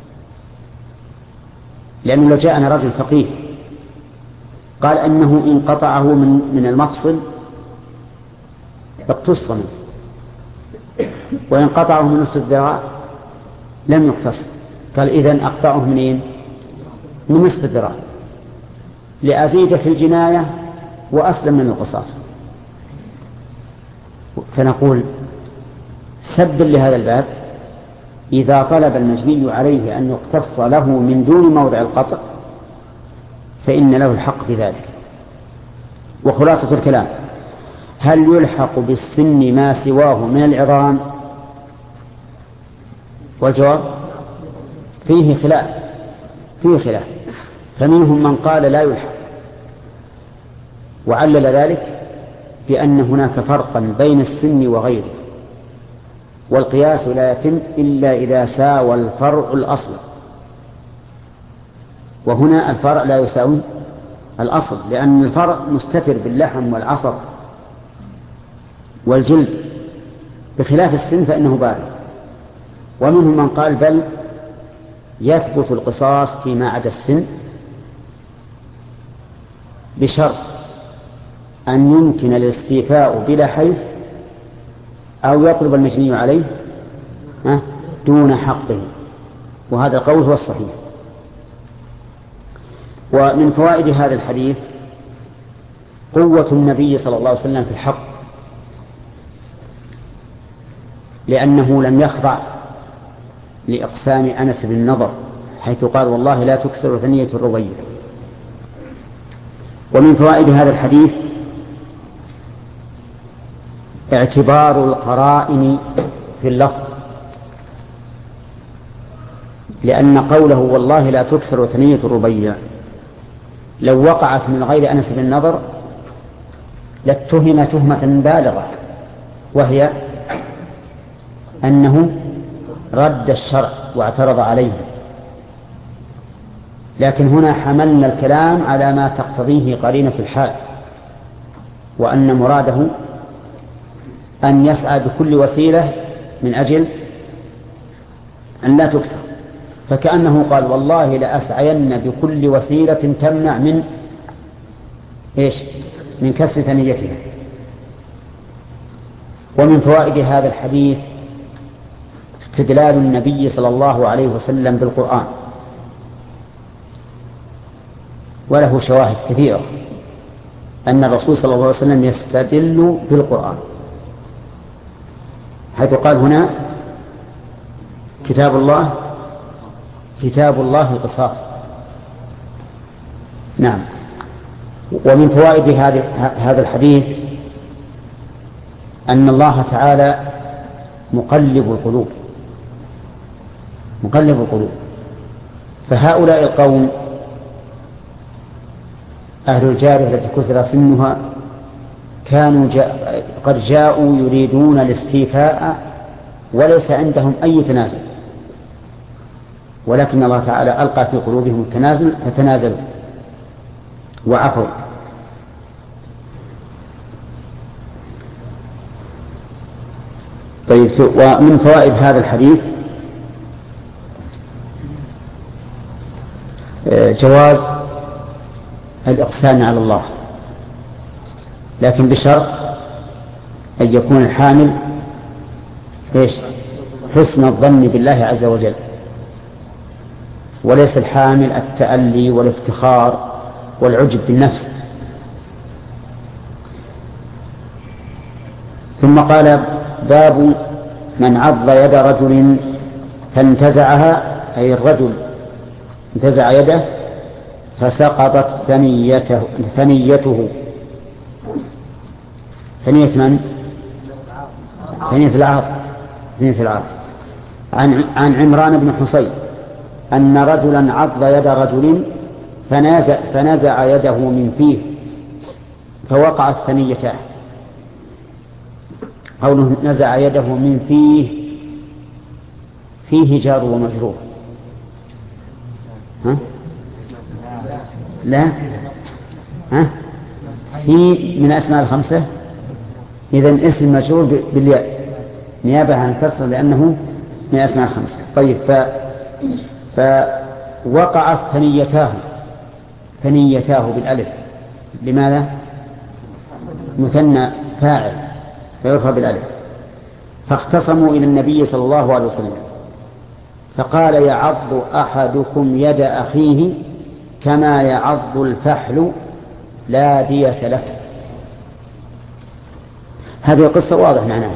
لأنه لو جاءنا رجل فقيه قال أنه إن قطعه من المفصل اقتص منه، وإن قطعه من نصف الذراع لم يقتص. قال إذن أقطعه منين؟ من نصف الذراع لأزيد في الجناية وأسلم من القصاص. فنقول سدا لهذا الباب إذا طلب المجني عليه أن يقتص له من دون موضع القطع فإن له الحق في ذلك. وخلاصة الكلام: هل يلحق بالسن ما سواه من العظام؟ والجواب فيه خلاف. فمنهم من قال لا يلحق، وعلل ذلك بأن هناك فرقا بين السن وغيره، والقياس لا يتم إلا إذا ساوى الفرع الأصل، وهنا الفرع لا يساوي الأصل، لأن الفرع مستتر باللحم والعصب والجلد، بخلاف السن فإنه بارد. ومنهم من قال بل يثبت القصاص فيما عدا السن بشرط أن يمكن الاستيفاء بلا حيف أو يطلب المجني عليه دون حقه، وهذا القول هو الصحيح. ومن فوائد هذا الحديث قوة النبي صلى الله عليه وسلم في الحق، لأنه لم يخضع لإقسام أنس بن النضر حيث قال والله لا تكسر ثنية الربيع. ومن فوائد هذا الحديث اعتبار القرائن في اللفظ، لأن قوله والله لا تكسر ثنية الربيع لو وقعت من غير أنس بن النضر لاتهم تهمة بالغة، وهي أنه رد الشرع واعترض عليه. لكن هنا حملنا الكلام على ما تقتضيه قرينة الحال، وأن مراده أن يسعى بكل وسيلة من أجل أن لا تكسر، فكأنه قال والله لأسعين بكل وسيلة تمنع من كسر ثنيتها. ومن فوائد هذا الحديث استدلال النبي صلى الله عليه وسلم بالقرآن، وله شواهد كثيرة أن الرسول صلى الله عليه وسلم يستدل بالقرآن، حيث قال هنا كتاب الله القصاص. نعم. ومن فوائد هذا الحديث أن الله تعالى مقلب القلوب، فهؤلاء القوم أهل الجارية التي كسر سنها كانوا قد جاءوا يريدون الاستيفاء وليس عندهم أي تنازل، ولكن الله تعالى ألقى في قلوبهم التنازل فتنازلوا وعفوا. طيب، ومن فوائد هذا الحديث جواز الإقسام على الله، لكن بشرط أن يكون الحامل حسن الظن بالله عز وجل، وليس الحامل التألي والافتخار والعجب بالنفس. ثم قال باب من عض يد رجل فانتزعها، أي الرجل انتزع يده فسقطت ثنيته. ثنية من؟ ثنية العاض. عن عمران بن حصين أن رجلا عض يد رجل فنزع يده من فيه فوقعت ثنيتاه. قوله نزع يده من فيه جار ومجرور. ها؟ لا، ها؟ في من أسماء الخمسة، إذن اسم مجرور بالياء نيابة عن الكسر لأنه من أسماء الخمسة. طيب، فوقعت ثنيتاه بالألف. لماذا؟ مثنى فاعل فيرفع بالألف. فاختصموا إلى النبي صلى الله عليه وسلم فقال يعض أحدكم يد أخيه كما يعض الفحل لا دية له. هذه القصة واضح معناها.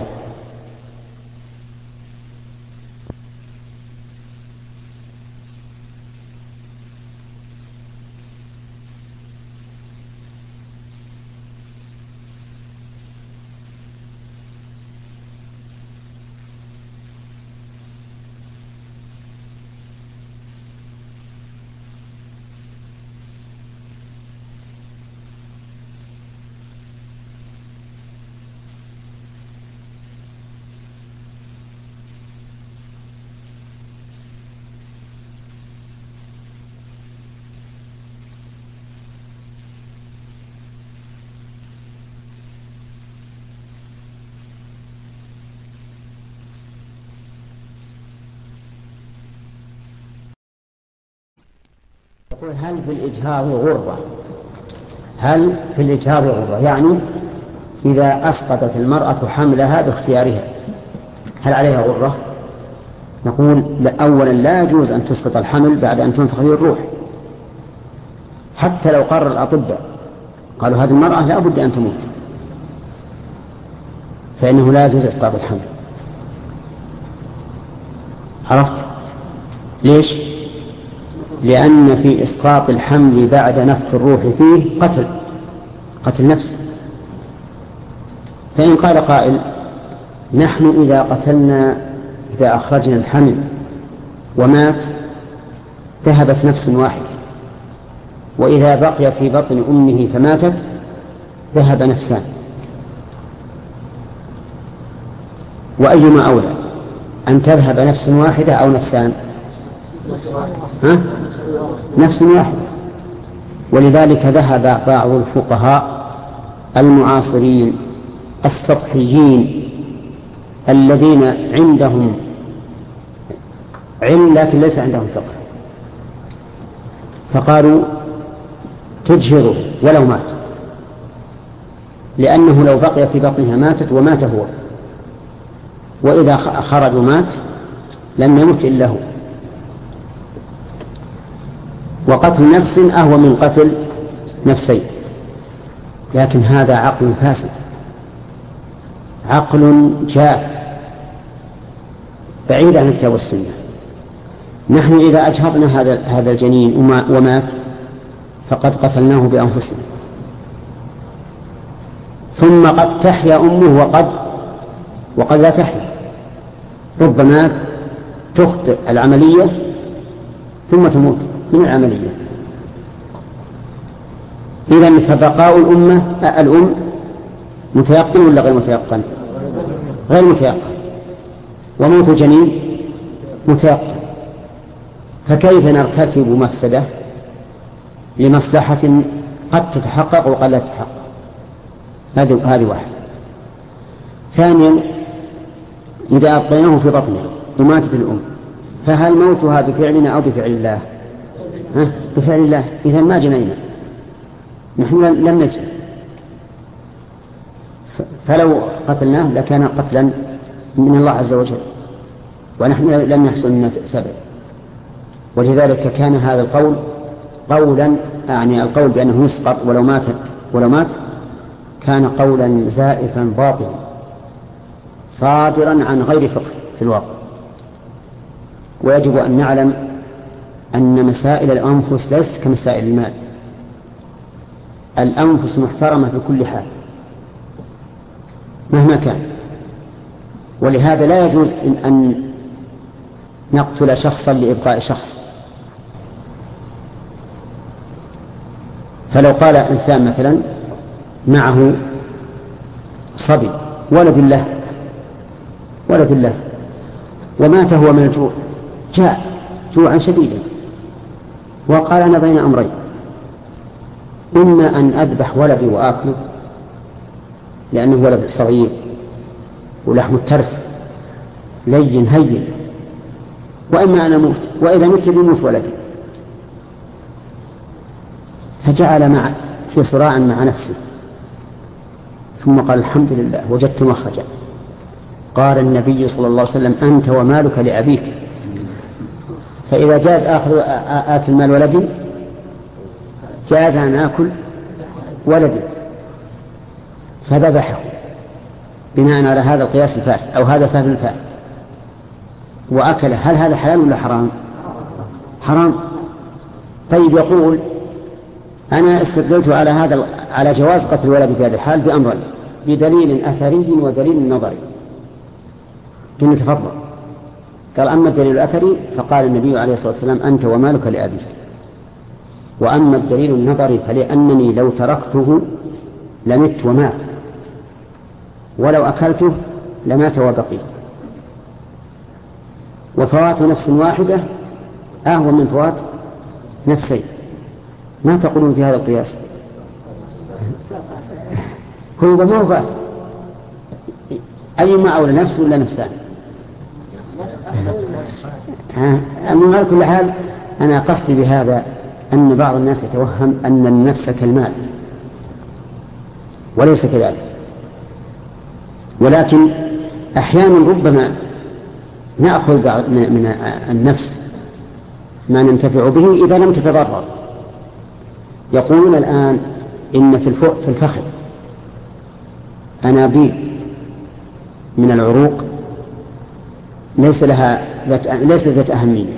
هل في الإجهاض غرة؟ هل في الإجهاض غرة؟ يعني إذا أسقطت المرأة حملها باختيارها هل عليها غرة؟ نقول أولا لا يجوز أن تسقط الحمل بعد أن تنفخ فيه الروح، حتى لو قرر الأطباء قالوا هذه المرأة لا بد أن تموت، فإنه لا يجوز إسقاط الحمل. عرفت ليش؟ لأن في إسقاط الحمل بعد نفخ الروح فيه قتل نفس. فإن قال قائل نحن إذا أخرجنا الحمل ومات ذهبت نفس واحدة، وإذا بقي في بطن أمه فماتت ذهب نفسان، وأيما أولى أن تذهب نفس واحدة أو نفسان؟ نفس واحدة. ولذلك ذهب بعض الفقهاء المعاصرين السطحيين الذين عندهم علم لكن ليس عندهم فقه، فقالوا تجهره ولو مات، لأنه لو بقي في بطنها ماتت ومات هو، وإذا خرج ومات لم يمت إلا هو. وقتل نفس أهون من قتل نفسين. لكن هذا عقل فاسد، عقل جاف بعيد عن الكتاب والسنة. نحن إذا أجهضنا هذا الجنين ومات فقد قتلناه بأنفسنا، ثم قد تحيا أمه وقد لا تحيا. ربما تخطئ العملية ثم تموت من العملية. إذن فبقاء الأم متيقن ولا غير متيقن؟ غير متيقن. وموت الجنين متيقن. فكيف نرتكب مفسدة لمصلحة قد تتحقق وقد لا تتحقق؟ هذه واحد. ثانيا، إذا أبقيناه في بطنها وماتت الأم فهل موتها بفعلنا أو بفعل الله؟ بفعل الله. إذا ما جنينا، نحن لم نجن، فلو قتلناه لكان قتلا من الله عز وجل، ونحن لم يحصل لنا سبب. ولذلك كان هذا القول قولا، يعني القول بأنه يسقط ولو مات كان قولا زائفا باطلا صادرا عن غير فقه في الواقع. ويجب أن نعلم أن مسائل الأنفس ليس كمسائل المال. الأنفس محترمة بكل حال مهما كان، ولهذا لا يجوز أن نقتل شخصا لإبقاء شخص. فلو قال إنسان مثلا معه صبي ولد له ومات هو من الجوع، جاء جوعا شديدا وقال أنا بين أمرين، إما أن أذبح ولدي وآكله لأنه ولد صغير ولحم الترف لين هين، وإما أن أموت، وإذا مت بيموت ولدي. فجعل في صراع مع نفسه، ثم قال الحمد لله وجدت مخرجا. قال النبي صلى الله عليه وسلم أنت ومالك لأبيك، فإذا جاز آكل مال ولدي جاز أن آكل ولدي، فذبحه بناء على هذا القياس الفاسد أو هذا فهم الفاسد وأكله. هل هذا حلال ولا حرام؟ حرام. طيب يقول أنا استدللت على جواز قتل الولد في هذه الحال بأمرين، بدليل أثري ودليل نظري. كن تفضل. قال أما الدليل الأثري فقال النبي عليه الصلاة والسلام أنت ومالك لأبيك، وأما الدليل النظري فلأنني لو تركته لمت ومات، ولو أكلته لمات وبقي، وفوات نفس واحدة أهون من فوات نفسين. ما تقولون في هذا القياس؟ كل ما هو فاسد، أيما أولى نفس ولا نفسان؟ أما على كل حال أنا قصدي بهذا أن بعض الناس يتوهم أن النفس كالمال، وليس كذلك، ولكن أحيانا ربما نأخذ من النفس ما ننتفع به إذا لم تتضرر. يقولون الآن إن في الفخذ أنابيب من العروق ليس ذات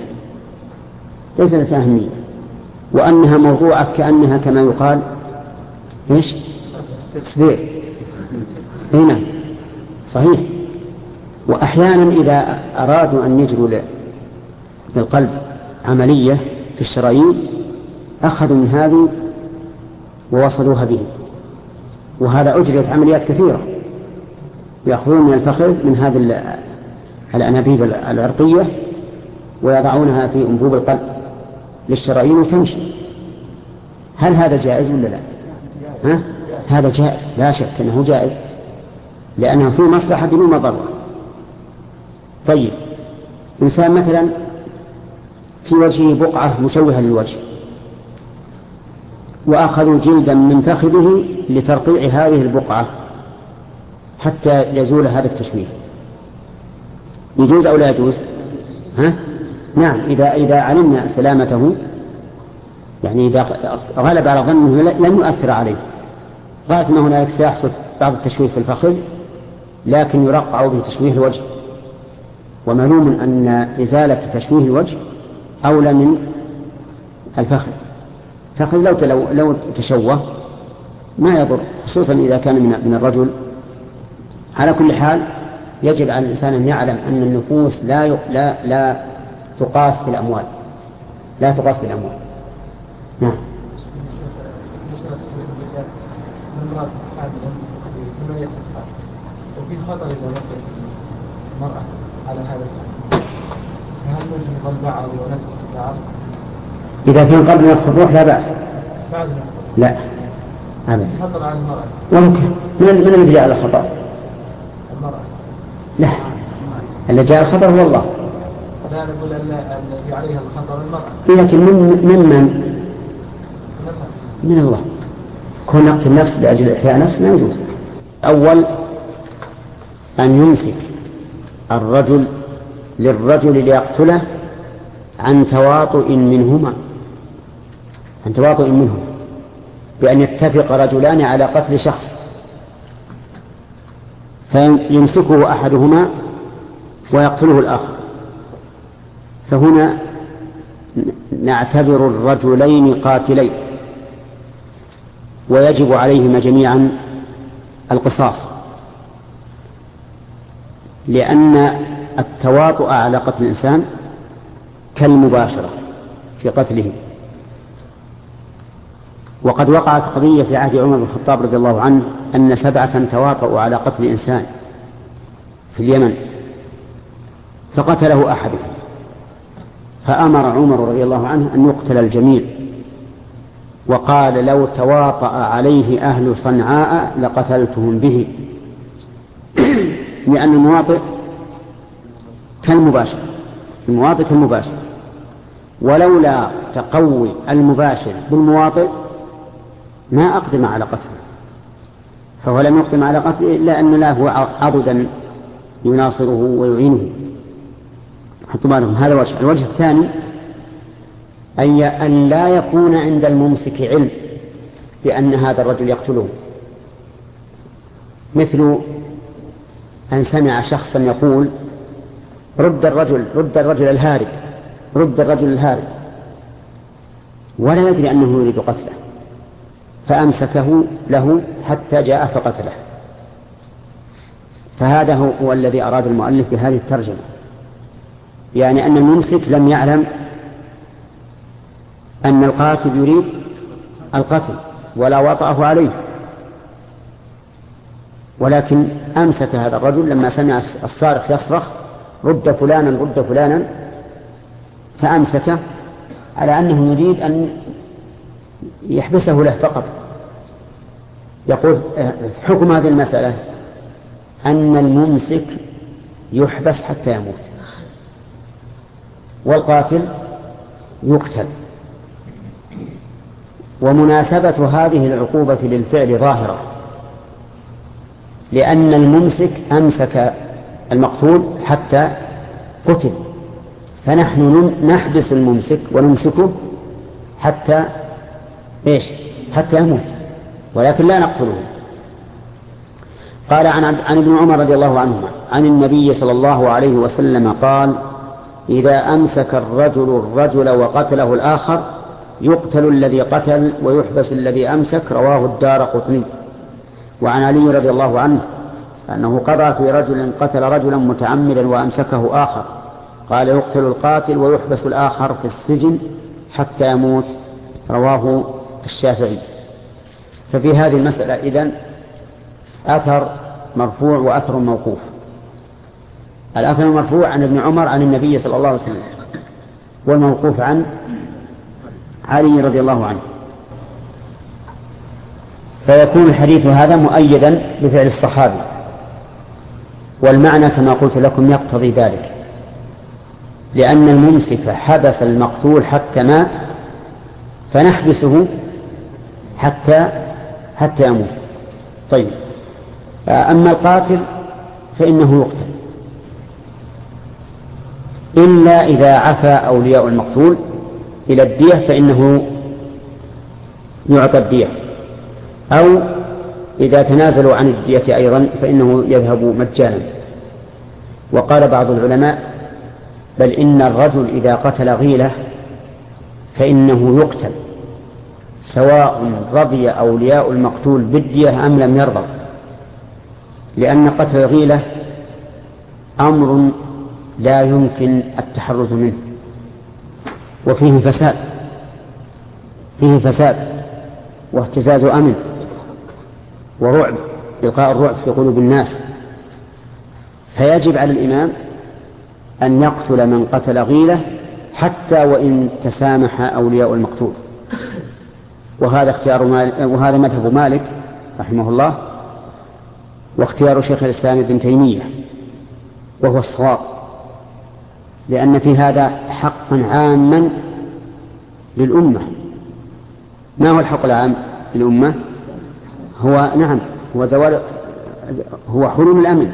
أهمية، وأنها موضوعة كأنها كما يقال إيش؟ سبير. هنا صحيح. وأحيانا إذا أرادوا أن يجروا للقلب عملية في الشرايين أخذوا من هذه ووصلوها به، وهذا أجريت عمليات كثيرة، يأخذون من الفخذ من هذه الأنابيب العرقية ويضعونها في أنبوب القلب للشرايين وتمشي. هل هذا جائز ولا لا؟ هذا جائز، لا شك أنه جائز، لأنه فيه مصلحة بدون مضرة. طيب إنسان مثلا في وجهه بقعة مشوهة للوجه، وأخذوا جلدا من فخذه لترقيع هذه البقعة حتى يزول هذا التشويه، يجوز أو لا يجوز؟ نعم، إذا علمنا سلامته، يعني إذا غلب على ظنه لن يؤثر عليه، غاية ما هنالك سيحصل بعض التشويه في الفخذ لكن يرقع به تشويه الوجه، ومعلوم أن إزالة تشويه الوجه أولى من الفخذ. فخذ لو تشوه ما يضر، خصوصا إذا كان من الرجل. على كل حال يجب على الإنسان أن يعلم أن النفوس لا تقاس بالأموال، لا تقاس بالأموال. نعم. وفي خطر إذا لقيت المرأة على هذا فهل يجب قلبها ونفسه العرض؟ إذا كان قبل نفس الروح لا بأس. لا أبدا. خطر على المرأة. ممكن. من الذي جاء الخطر؟ المرأة. لا، اللي جاء الخطر هو الله. لا نقول الذي عليها الخطر المرأة. لكن من الله. كون نقتل النفس لأجل إحياء نفس ما يجوز. أول أن يمسك الرجل للرجل ليقتله عن تواطؤ منهما، بأن يتفق رجلان على قتل شخص فيمسكه أحدهما ويقتله الآخر، فهنا نعتبر الرجلين قاتلين ويجب عليهما جميعا القصاص، لأن التواطؤ على قتل الإنسان كالمباشرة في قتله. وقد وقعت قضية في عهد عمر بن الخطاب رضي الله عنه أن 7 تواطؤوا على قتل إنسان في اليمن فقتله أحدهم، فأمر عمر رضي الله عنه أن يقتل الجميع، وقال لو تواطأ عليه أهل صنعاء لقتلتهم به، لأن المواطئ كالمباشر، المواطئ كالمباشر، ولولا تقوي المباشر بالمواطئ ما أقدم على قتله، فهو لم يقدم على قتله إلا أن له عضدا يناصره ويعينه. حطوا بالكم هذا وجه. الوجه الثاني أن لا يكون عند الممسك علم بأن هذا الرجل يقتله، مثل أن سمع شخصا يقول رد الرجل الهارب، رد الرجل الهارب، ولا يدري أنه يريد قتله، فأمسكه له حتى جاء فقتله. فهذا هو الذي أراد المؤلف بهذه الترجمة، يعني أن الممسك لم يعلم أن القاتل يريد القتل ولا وطأه عليه، ولكن أمسك هذا الرجل لما سمع الصارخ يصرخ رد فلانا رد فلانا، فأمسكه على أنه يريد أن يحبسه له فقط. يقول حكم هذه المسألة أن الممسك يحبس حتى يموت والقاتل يقتل. ومناسبة هذه العقوبة للفعل ظاهرة، لأن الممسك أمسك المقتول حتى قتل، فنحن نحبس الممسك ونمسكه حتى حتى يموت، ولكن لا نقتله. قال عن ابن عمر رضي الله عنهما عن النبي صلى الله عليه وسلم قال إذا أمسك الرجل وقتله الآخر يقتل الذي قتل ويحبس الذي أمسك، رواه الدارقطني. وعن علي رضي الله عنه أنه قضى في رجل قتل رجلا متعمدا وأمسكه آخر، قال يقتل القاتل ويحبس الآخر في السجن حتى يموت، رواه الشافعي. ففي هذه المسألة إذن أثر مرفوع وأثر موقوف. الأثر المرفوع عن ابن عمر عن النبي صلى الله عليه وسلم، والموقوف عن علي رضي الله عنه، فيكون الحديث هذا مؤيدا بفعل الصحابي، والمعنى كما قلت لكم يقتضي ذلك، لأن الممسك حبس المقتول حتى مات، فنحبسه حتى يموت. طيب، أما القاتل فإنه يقتل إلا إذا عفى أولياء المقتول إلى الدية فإنه يعطى الدية، أو إذا تنازلوا عن الدية أيضا فإنه يذهب مجانا. وقال بعض العلماء بل إن الرجل إذا قتل غيلة فإنه يقتل سواء رضي أولياء المقتول بالدية أم لم يرضى، لأن قتل الغيلة أمر لا يمكن التحرز منه، وفيه فساد واهتزاز أمن ورعب، إلقاء الرعب في قلوب الناس. فيجب على الإمام أن يقتل من قتل غيلة حتى وإن تسامح أولياء المقتول. وهذا مذهب مالك رحمه الله، واختيار شيخ الإسلام ابن تيمية، وهو الصواب، لأن في هذا حقا عاما للأمة. ما هو الحق العام للأمة؟ هو حلول الأمن،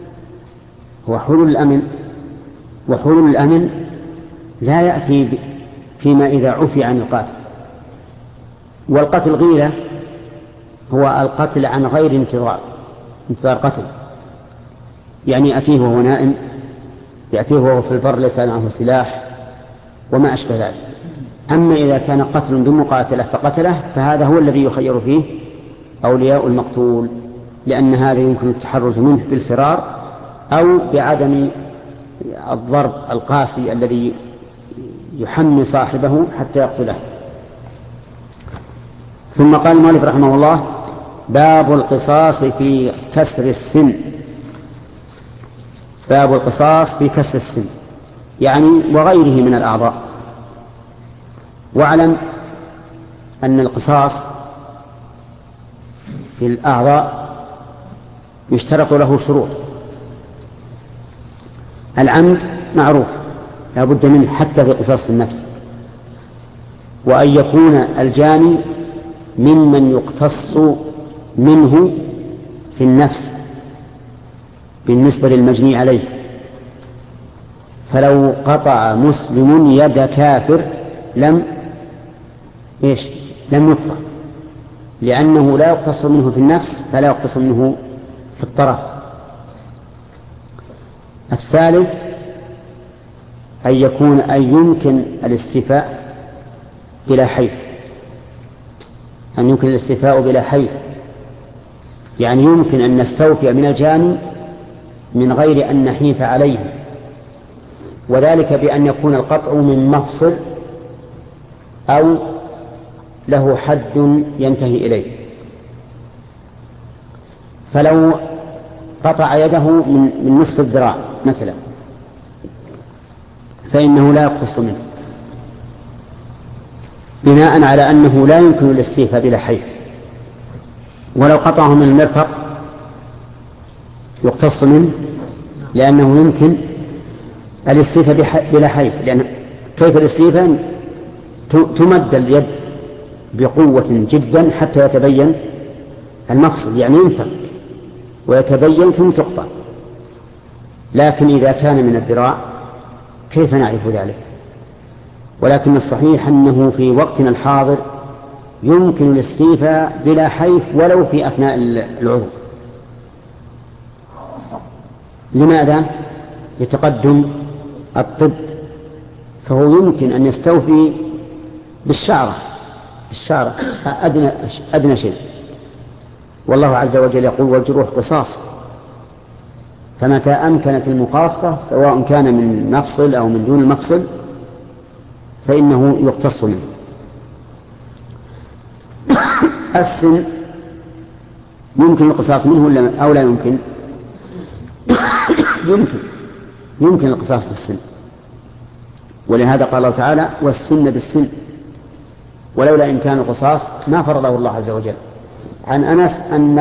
وحلول الأمن لا يأتي فيما إذا عفي عن القاتل. والقتل غيلة هو القتل عن غير انتظار قتل، يعني يأتيه وهو نائم، يأتيه وهو في البر ليس معه سلاح وما أشبه ذلك. أما إذا كان قتل بمقاتلة فقتله فهذا هو الذي يخير فيه أولياء المقتول، لأن هذا يمكن التحرز منه بالفرار أو بعدم الضرب القاسي الذي يحمي صاحبه حتى يقتله. ثم قال المؤلف رحمه الله: باب القصاص في كسر السن. باب القصاص في كسر السن يعني وغيره من الأعضاء. واعلم أن القصاص في الأعضاء يشترط له شروط. العمد معروف لا بد منه حتى في قصاص النفس، وأن يكون الجاني ممن يقتص منه في النفس بالنسبة للمجني عليه. فلو قطع مسلم يد كافر لم يقطع، لأنه لا يقتص منه في النفس فلا يقتص منه في الطرف. الثالث أن يمكن الاستيفاء بلا حيف. أن يمكن الاستيفاء بلا حيف يعني يمكن أن نستوفي من الجاني من غير أن نحيف عليه، وذلك بأن يكون القطع من مفصل أو له حد ينتهي إليه. فلو قطع يده من نصف الذراع مثلا فإنه لا يقتص منه، بناء على أنه لا يمكن الاستيفاء بلا حيف. ولو قطعه من المرفق يقتص منه لأنه يمكن الاستيفاء بلا حيف. لأن كيف الاستيفاء؟ تمد اليد بقوة جدا حتى يتبين المفصل، يعني ينفك ويتبين ثم تقطع. لكن إذا كان من الذراع كيف نعرف ذلك؟ ولكن الصحيح أنه في وقتنا الحاضر يمكن الاستيفاء بلا حيف ولو في أثناء العضو. لماذا؟ لتقدم الطب، فهو يمكن أن يستوفي بالشعرة أدنى شيء. والله عز وجل يقول: والجروح قصاص. فمتى أمكنت المقاصة سواء كان من مفصل أو من دون المفصل فإنه يقتص منه. السن يمكن القصاص منه أو لا يمكن؟ يمكن القصاص بالسن، ولهذا قال الله تعالى: والسن بالسن. ولولا إمكان القصاص ما فرضه الله عز وجل. عن أنس أن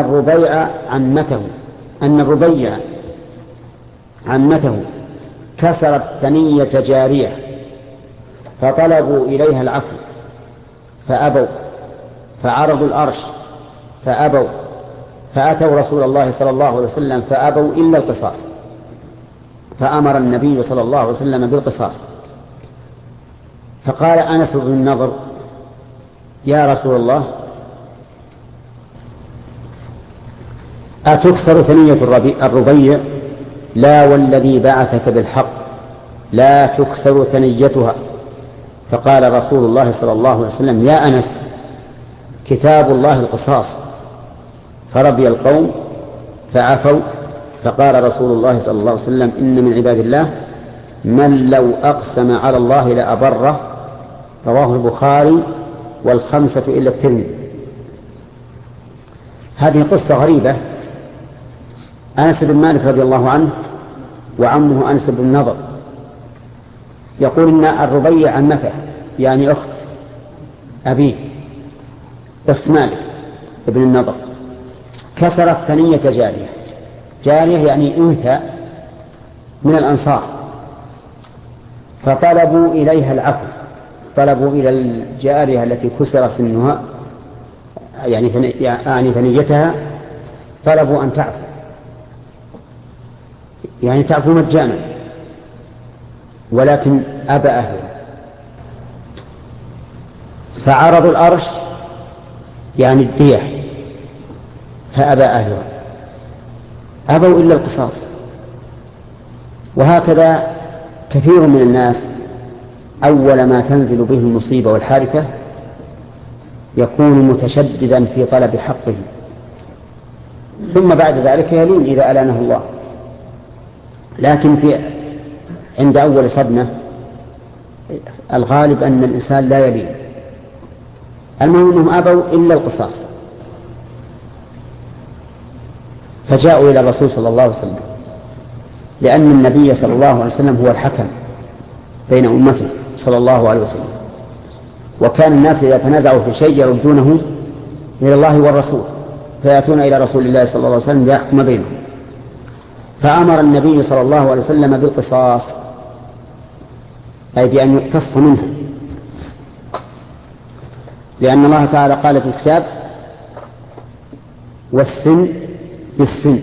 الربيع عمته كسرت ثنية جارية فطلبوا إليها العفو فأبوا، فعرضوا الأرش فأبوا، فأتوا رسول الله صلى الله عليه وسلم فأبوا إلا القصاص، فأمر النبي صلى الله عليه وسلم بالقصاص. فقال أنس بن النضر: يا رسول الله، أتكسر ثنية الربيع؟ لا والذي بعثك بالحق لا تكسر ثنيتها. فقال رسول الله صلى الله عليه وسلم: يا أنس، كتاب الله القصاص. فرضي القوم فعفوا. فقال رسول الله صلى الله عليه وسلم: إن من عباد الله من لو أقسم على الله لأبره. رواه البخاري والخمسة إلا الترمذي. هذه قصة غريبة. أنس بن مالك رضي الله عنه وعمه أنس بن النضر يقول إن الربيع عمته يعني أخت أبيه، أخت مالك ابن النضر، كسرت ثنية جارية يعني أنثى من الأنصار، فطلبوا إليها العفو. طلبوا إلى الجارية التي كسر سنها يعني ثنيتها، طلبوا أن تعفو، يعني تعفو مجانا، ولكن أبى أهلها. فعرضوا الأرش يعني الدية، فأبى أهلها، أبوا إلا القصاص. وهكذا كثير من الناس أول ما تنزل به المصيبة والحادثة يكون متشددا في طلب حقه، ثم بعد ذلك يلين إذا ألانه الله. لكن عند أول صدمة الغالب أن الإنسان لا يلين، المهم أنهم أبوا إلا القصاص، فجاءوا إلى الرسول صلى الله عليه وسلم، لأن النبي صلى الله عليه وسلم هو الحكم بين أمته صلى الله عليه وسلم، وكان الناس إذا تنازعوا في شيء يردونه إلى الله والرسول، فيأتون إلى رسول الله صلى الله عليه وسلم ليحكم بينهم. فأمر النبي صلى الله عليه وسلم بالقصاص، أي بأن يقتص منه، لأن الله تعالى قال في الكتاب: والسن بالسن،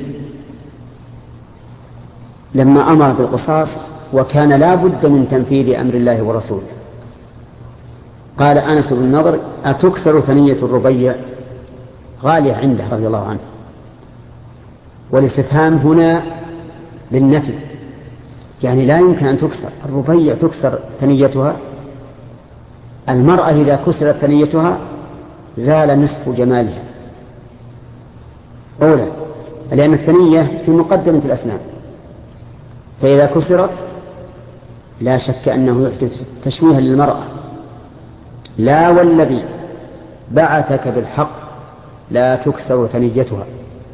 لما أمر بالقصاص وكان لا بد من تنفيذ أمر الله ورسوله. قال أنس بن النضر: أتكسر ثنية الربيع؟ غالية عنده رضي الله عنه. والاستفهام هنا للنفي، يعني لا يمكن أن تكسر الربيع، تكسر ثنيتها. المرأة إذا كسرت ثنيتها زال نصف جمالها أولا، لأن الثنية في مقدمة الأسنان، فإذا كسرت لا شك أنه يحدث تشويها للمرأة. لا والذي بعثك بالحق لا تكسر ثنيتها.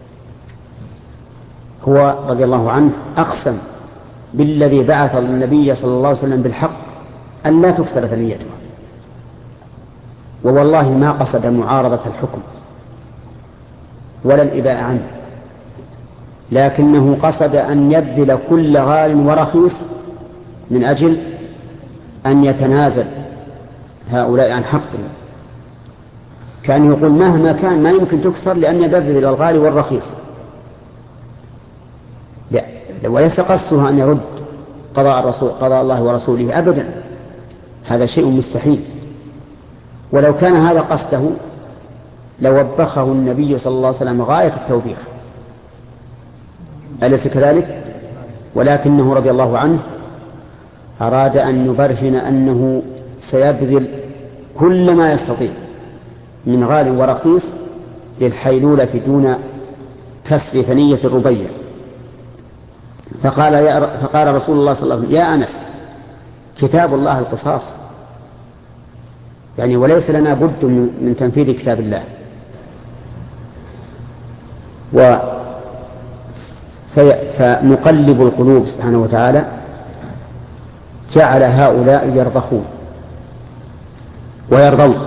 هو رضي الله عنه أقسم بالذي بعث النبي صلى الله عليه وسلم بالحق أن لا تكسر ثنيتها، ووالله ما قصد معارضة الحكم ولا الإباء عنه، لكنه قصد أن يبذل كل غال ورخيص من أجل أن يتنازل هؤلاء عن حقهم. كان يقول مهما كان ما يمكن تكسر لأن يبذل الغالي والرخيص، لا، وليس قصده أن يرد قضاء الله ورسوله أبدا، هذا شيء مستحيل. ولو كان هذا قصده لوبخه النبي صلى الله عليه وسلم غاية التوبيخ، أليس كذلك؟ ولكنه رضي الله عنه أراد أن يبرهن أنه سيبذل كل ما يستطيع من غال ورخيص للحيلولة دون كسر ثنية الربيع. فقال رسول الله صلى الله عليه وسلم: يا أنس، كتاب الله القصاص، يعني وليس لنا بد من تنفيذ كتاب الله. فمقلب القلوب سبحانه وتعالى جعل هؤلاء يرضخون ويرضون،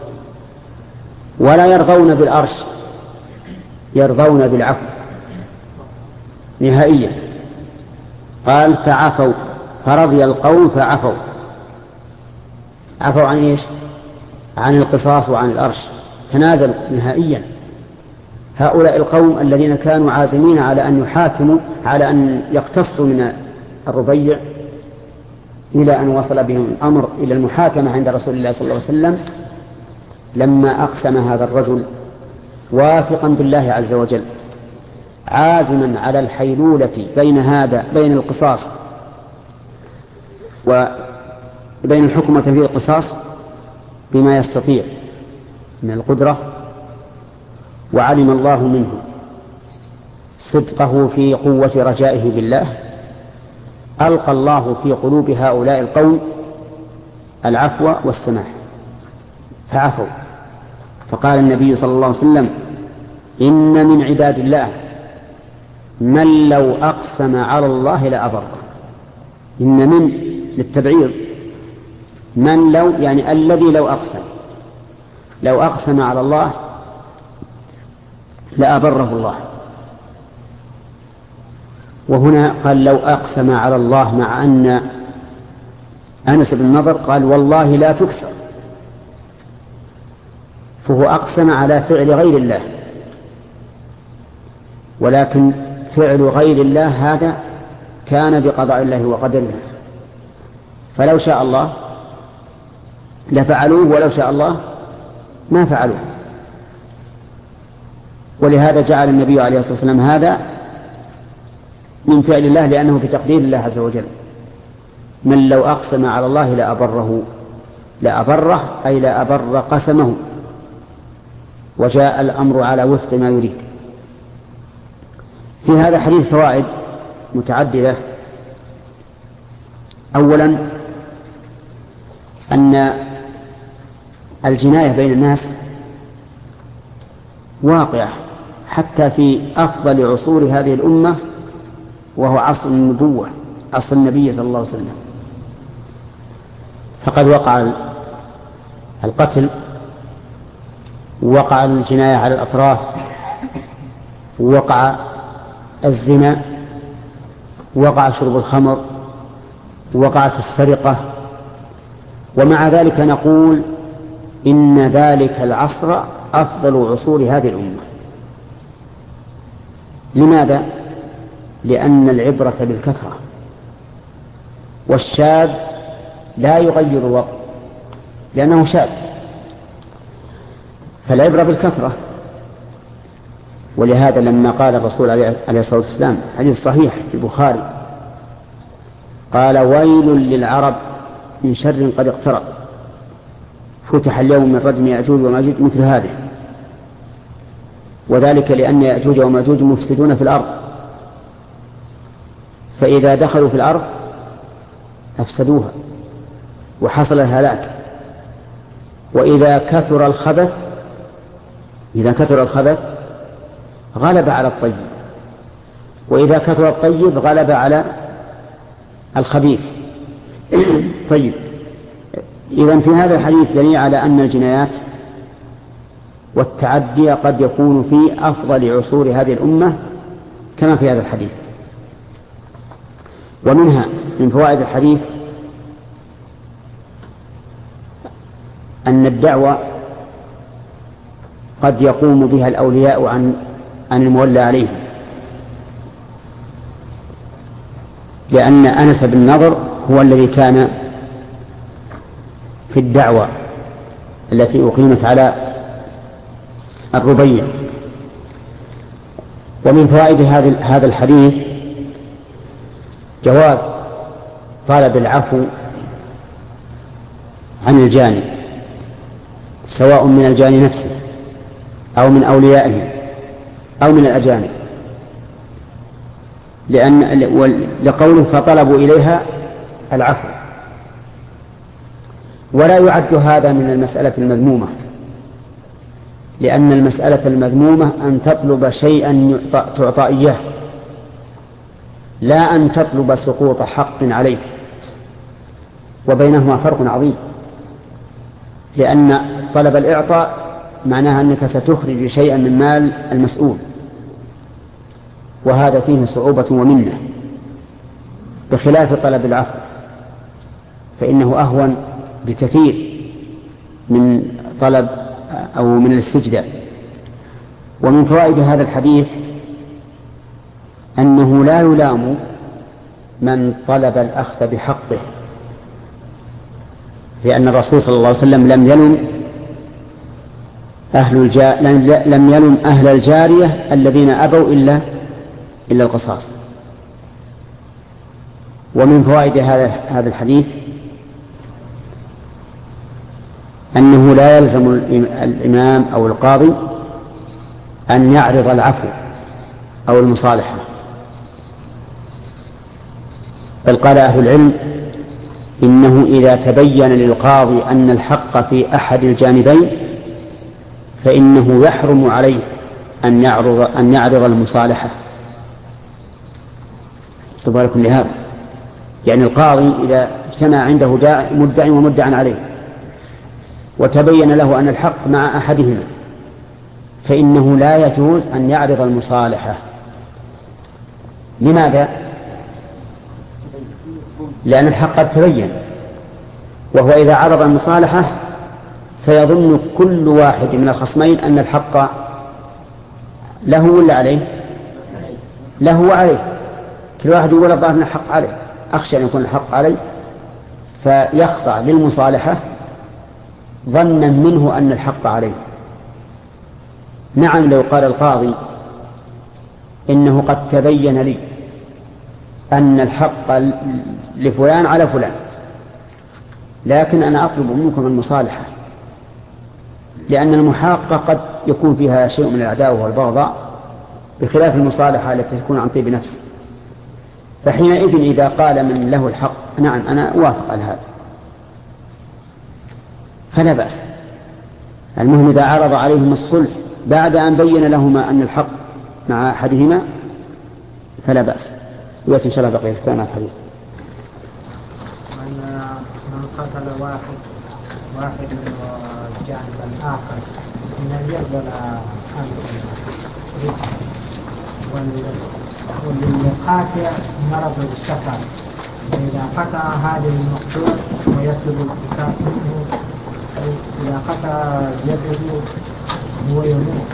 ولا يرضون بالعرش، يرضون بالعفو نهائيا. قال: فعفوا، فرضي القوم فعفوا. عفوا عن ايش؟ عن القصاص وعن العرش، تنازلوا نهائيا. هؤلاء القوم الذين كانوا عازمين على أن يحاكموا، على أن يقتصوا من الربيع، إلى أن وصل بهم الأمر إلى المحاكمة عند رسول الله صلى الله عليه وسلم، لما أقسم هذا الرجل واثقا بالله عز وجل، عازما على الحيلولة بين القصاص وبين الحكم وتنفيذ القصاص بما يستطيع من القدرة، وعلم الله منه صدقه في قوة رجائه بالله، ألقى الله في قلوب هؤلاء القوم العفو والسماح فعفوا. فقال النبي صلى الله عليه وسلم: إن من عباد الله من لو أقسم على الله لأبر. إن من للتبعيض، من لو يعني الذي لو أقسم على الله لأبره الله. وهنا قال لو أقسم على الله، مع أن أنس بن النضر قال والله لا تكسر، فهو أقسم على فعل غير الله، ولكن فعل غير الله هذا كان بقضاء الله وقدره، فلو شاء الله لفعلوه ولو شاء الله ما فعلوه. ولهذا جعل النبي عليه الصلاة والسلام هذا من فعل الله، لأنه بتقدير الله عز وجل. من لو أقسم على الله لأبره أي لأبر قسمه، وجاء الأمر على وفق ما يريد. في هذا حديث فوائد متعددة. أولا أن الجناية بين الناس واقعة حتى في أفضل عصور هذه الأمة، وهو عصر النبوة، عصر النبي صلى الله عليه وسلم. فقد وقع القتل، وقع الجناية على الأطراف، وقع الزنا، وقع شرب الخمر، وقعت السرقة، ومع ذلك نقول إن ذلك العصر أفضل عصور هذه الأمة. لماذا؟ لأن العبرة بالكثرة، والشاذ لا يغير الوضع لأنه شاذ، فالعبرة بالكثرة. ولهذا لما قال الرسول عليه الصلاة والسلام حديث صحيح في البخاري قال: ويل للعرب من شر قد اقترب، فتح اليوم من رجم يأجوج وماجوج مثل هذه، وذلك لأن يأجوج وماجوج مفسدون في الأرض، فإذا دخلوا في الأرض أفسدوها وحصل الهلاك. وإذا كثر الخبث غلب على الطيب، وإذا كثر الطيب غلب على الخبيث. طيب، إذن في هذا الحديث دليل على أن الجنايات والتعدي قد يكون في أفضل عصور هذه الأمة كما في هذا الحديث. ومنها من فوائد الحديث أن الدعوة قد يقوم بها الأولياء عن المولى عليهم، لأن أنس بن نضر هو الذي كان في الدعوة التي أقيمت على الربيع. ومن فوائد هذا الحديث جواز طلب العفو عن الجاني، سواء من الجاني نفسه أو من أوليائه أو من الأجانب، لقوله فطلبوا إليها العفو. ولا يعد هذا من المسألة المذمومة، لأن المسألة المذمومة أن تطلب شيئا تعطى إياه، لا أن تطلب سقوط حق عليك، وبينهما فرق عظيم. لأن طلب الإعطاء معناها أنك ستخرج شيئا من مال المسؤول، وهذا فيه صعوبة ومنة، بخلاف طلب العفو فإنه أهون بكثير من طلب أو من الاستجداء. ومن فوائد هذا الحديث أنه لا يلام من طلب الأخذ بحقه، لأن الرسول صلى الله عليه وسلم لم يلم أهل الجارية الذين أبوا إلا القصاص. ومن فوائد هذا الحديث أنه لا يلزم الإمام أو القاضي أن يعرض العفو أو المصالحة، بل قال أهل العلم إنه إذا تبين للقاضي أن الحق في أحد الجانبين فإنه يحرم عليه أن يعرض المصالحة. تباركم لهذا، يعني القاضي إذا اجتمع عنده مدعي ومدعى عليه وتبين له أن الحق مع أحدهما فإنه لا يجوز أن يعرض المصالحة. لماذا؟ لأن الحق قد تبين، وهو إذا عرض المصالحة سيظن كل واحد من الخصمين أن الحق له ولا عليه؟ له وعليه. كل واحد يقول الظاهر أن الحق عليه، أخشى أن يكون الحق عليه، فيخضع للمصالحة ظنا منه أن الحق عليه. نعم، لو قال القاضي إنه قد تبين لي أن الحق لفلان على فلان، لكن أنا أطلب منكم المصالحة، لأن المحاقة قد يكون فيها شيء من العداوة والبغضاء بخلاف المصالحة التي تكون عن طيب نفس. فحينئذ إذا قال من له الحق نعم أنا أوافق على هذا فلا بأس، المهم إذا عرض عليهما الصلح بعد أن بين لهما أن الحق مع أحدهما فلا بأس. ويأتي إن شاء الله بقية كلام الحديث. من قتل واحد وجانب الآخر من اليد ولا والقاطع مرض الشفا، إذا قطع هذا المقطوع ويطلب القصاص منه، إذا قطع يده هو يموت.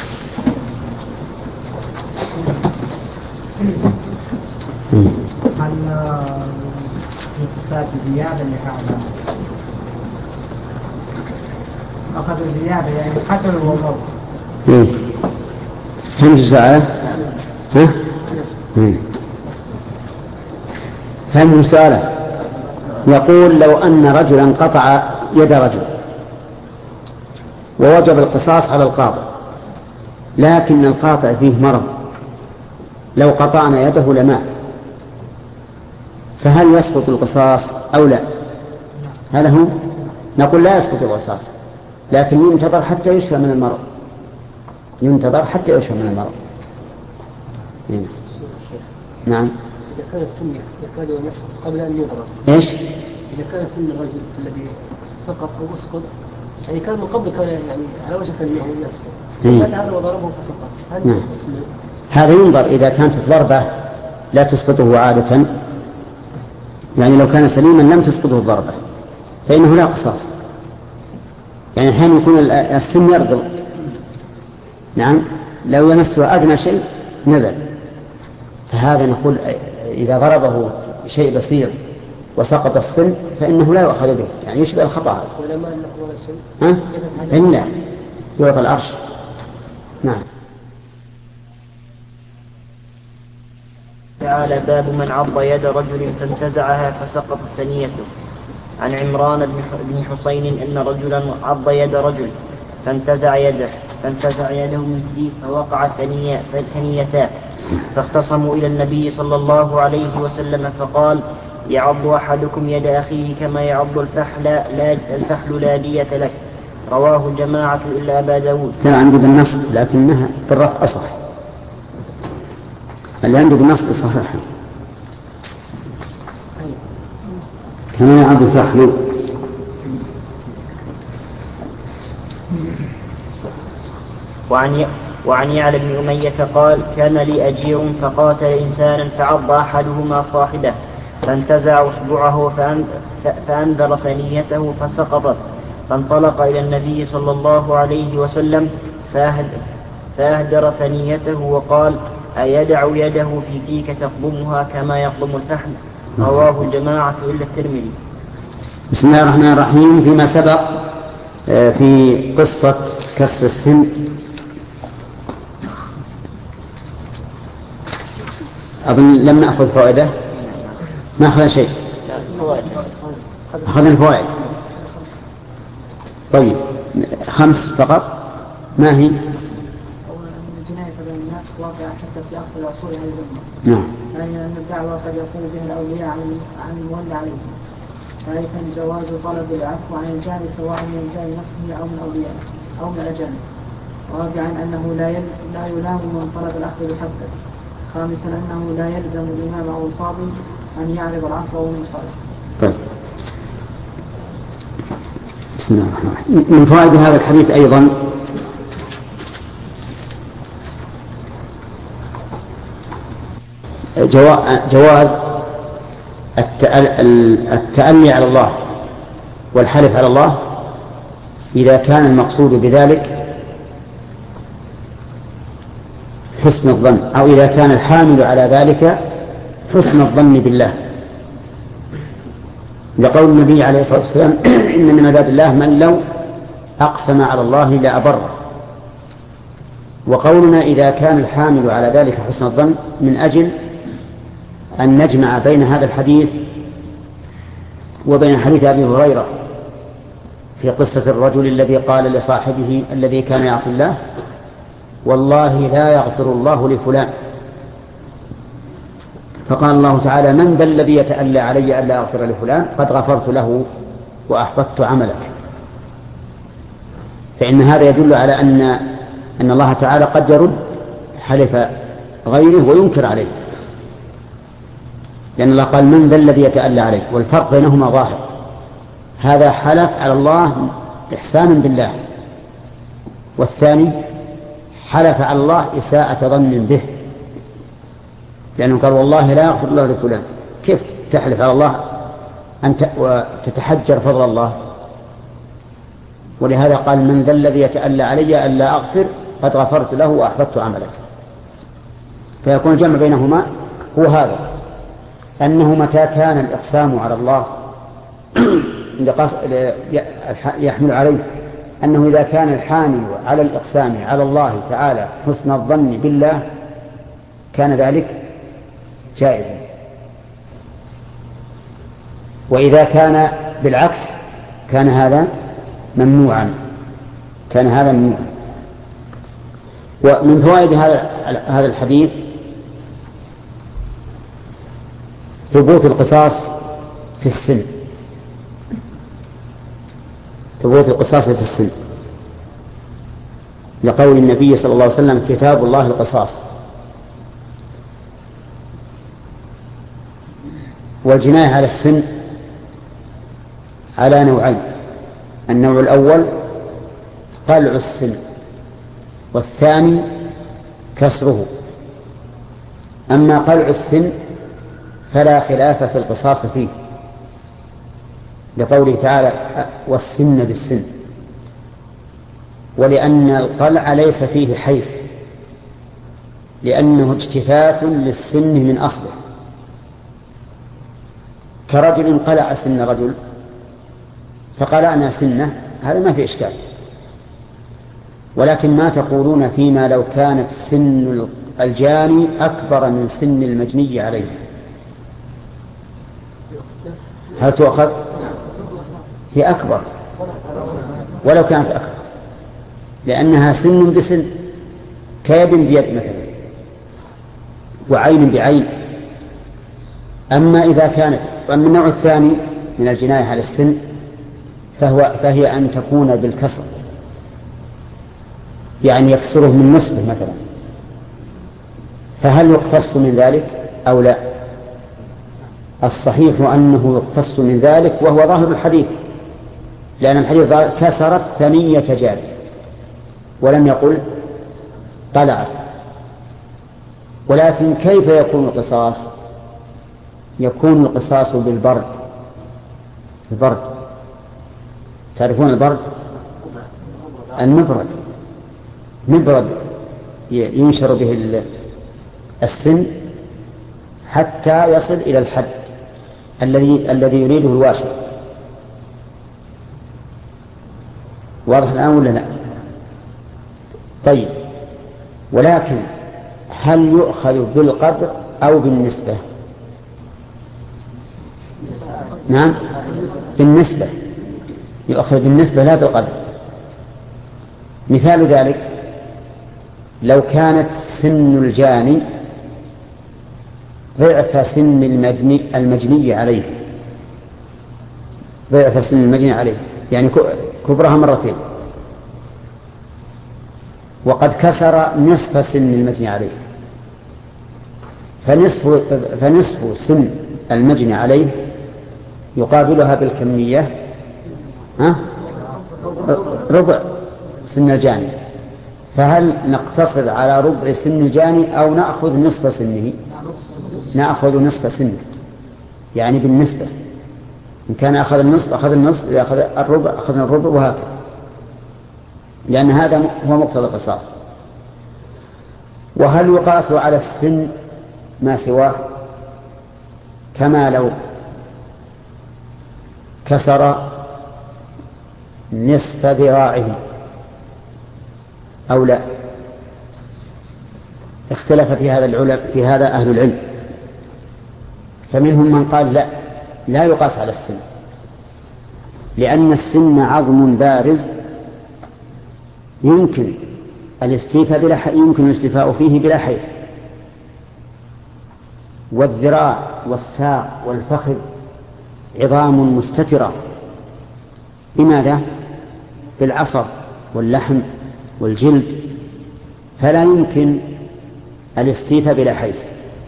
هل القصاص زيادة لهذا؟ أخذ زيادة يعني قتل وموت. فهمت السؤال؟ فهمت السؤال؟ يقول لو أن رجلا قطع يد رجل ووجب القصاص على القاطع، لكن القاطع فيه مرض، لو قطعنا يده لمات، فهل يسقط القصاص أو لا؟ هذا هو. نقول لا يسقط القصاص، لكن ينتظر حتى يشفى من المرض، ينتظر حتى يشفى من المرض. نعم. إذا كان السن يكاد أن يسقط قبل أن يضرب. إيش؟ إذا كان سن الرجل الذي سقط أو أسقط يعني كان من قبل كان يعني على وشك أنه يسقط، هذا وضربه فسقط. نعم. هذا ينظر إذا كانت الضربة لا تسقطه عادة، يعني لو كان سليما لم تسقطه الضربة فإنه لا قصاص. يعني حين يكون السن يرضل، نعم، لو يمسه أدنى شيء نزل، فهذا نقول إذا ضربه شيء بسيط وسقط السن فإنه لا يؤخذ به، يعني يشبه الخطأ. ولا ما نقول شيء. إلا يعطى العرش. نعم. تعالى باب من عض يد رجل فانتزعها فسقط ثنيته. عن عمران بن حسين أن رجلا عض يد رجل فانتزع يده من فيه فوقع ثنيتان، فاختصموا إلى النبي صلى الله عليه وسلم فقال: يعض أحدكم يد أخيه كما يعض الفحل لا دية لك. رواه جماعة إلا أبا داود. كان عندي بالنصب لكنها بالرفع أصح، اللي عندي بالنصب صحيح. كما يعض الفحل. وعن يعلى بن أمية قال: كان لي أجير فقاتل إنسانا فعض أحدهما صاحبه فانتزع أصبعه فأنذر ثنيته فسقطت، فانطلق إلى النبي صلى الله عليه وسلم فأهدر ثنيته وقال: أيدع يده في تيك تقضمها كما يقضم الفحل. رواه الجماعة إلا الترمذي. بسم الله الرحمن الرحيم. فيما سبق في قصة كسر السن أظن لم نأخذ فائدة، ما أخذ شيء، أخذ الفوائد. طيب 5 فقط. ما هي؟ الجناية بين الناس واقعة حتى في أخذ العصور هذه الأمة. نعم. يعني أن الدعوة قد يقول بها الأولياء عن المولى عليهم، ثالثا جواز طلب العفو عن الجاني سواء من جاني نفسه أو من أوليائه أو من الأجانب. رابعا أنه لا يلام من طلب الأخذ بحقه. خامسا أنه لا يلزم الإمام أو القاضي أن يعرض العفو والمصالح. طيب. بسم الله الرحمن الرحيم. من فوائد هذا الحديث أيضا جواز التأني على الله والحلف على الله إذا كان المقصود بذلك حسن الظن، أو إذا كان الحامل على ذلك حسن الظن بالله، لقول النبي عليه الصلاة والسلام: إن من عباد الله من لو أقسم على الله لأبره. وقولنا إذا كان الحامل على ذلك حسن الظن من أجل أن نجمع بين هذا الحديث وبين حديث أبي هريرة في قصة الرجل الذي قال لصاحبه الذي كان يعصي الله: والله لا يغفر الله لفلان. فقال الله تعالى: من ذا الذي يتألى علي ألا أغفر لفلان؟ قد غفرت له وأحبطت عملك. فإن هذا يدل على أن الله تعالى قد يرد حلف غيره وينكر عليه، لأن الله قال من ذا الذي يتألى عليه، والفرق بينهما ظاهر. هذا حلف على الله إحسانا بالله، والثاني حلف على الله إساءة ظن به، لأنه قال والله لا يغفر الله لفلان. كيف تحلف على الله وتتحجر فضل الله؟ ولهذا قال من ذا الذي يتألى علي ألا أغفر قد غفرت له وأحبطت عملك. فيكون الجمع بينهما هو هذا، أنه متى كان الإقسام على الله يحمل عليه أنه إذا كان الحامل على الإقسام على الله تعالى حسن الظن بالله كان ذلك جائزا، وإذا كان بالعكس كان هذا ممنوعا. ومن فوائد هذا الحديث ثبوت القصاص في السن، لقول النبي صلى الله عليه وسلم كتاب الله القصاص. والجناية على السن على نوعين: النوع الأول قلع السن، والثاني كسره. أما قلع السن فلا خلاف في القصاص فيه، لقوله تعالى والسن بالسن، ولأن القلع ليس فيه حيف، لأنه اجتثاث للسن من أصله، كرجل قلع سن رجل فقلعنا سنه، هذا ما في إشكال. ولكن ما تقولون فيما لو كانت سن الجاني أكبر من سن المجني عليه؟ هل تؤخذ؟ هي أكبر ولو كانت أكبر، لأنها سن بسن، كيد بيد مثلا وعين بعين. أما النوع الثاني من الجناية على السن فهي أن تكون بالكسر، يعني يكسره من نصفه مثلا، فهل يقتص من ذلك أو لا؟ الصحيح أنه يقتص من ذلك، وهو ظاهر الحديث، لأن الحديث كسرت ثنية جاري ولم يقل قلعت. ولكن كيف يكون القصاص؟ يكون القصاص بالبرد. تعرفون البرد؟ المبرد ينشر به السن حتى يصل إلى الحد الذي يريده الواشر. واضح الآن ولا لا؟ طيب، ولكن هل يؤخذ بالقدر أو بالنسبة؟ نعم، بالنسبة، يؤخذ بالنسبة لا بالقدر. مثال ذلك لو كانت سن الجاني ضعف سن المجني عليه، يعني كبرها مرتين، وقد كسر نصف سن المجني عليه، فنصف سن المجني عليه يقابلها بالكمية ربع سن الجاني. فهل نقتصر على ربع سن الجاني أو نأخذ نصف سنه؟ نأخذ نصف سنه، يعني بالنسبة. إن كان أخذ النصف أخذ النصف، إذا أخذ الربع أخذنا الربع، وهكذا، لأن هذا هو مقتضى القصاص. وهل يقاس على السن ما سواه؟ كما لو كسر نصف ذراعه أو لا؟ اختلف في هذا أهل العلم، فمنهم من قال لا يقاس على السن، لأن السن عظم بارز يمكن الاستيفاء فيه بلا حيف، والذراع والساق والفخذ عظام مستترة. لماذا؟ بالعصر واللحم والجلد فلا يمكن الاستيفاء بلا حيف.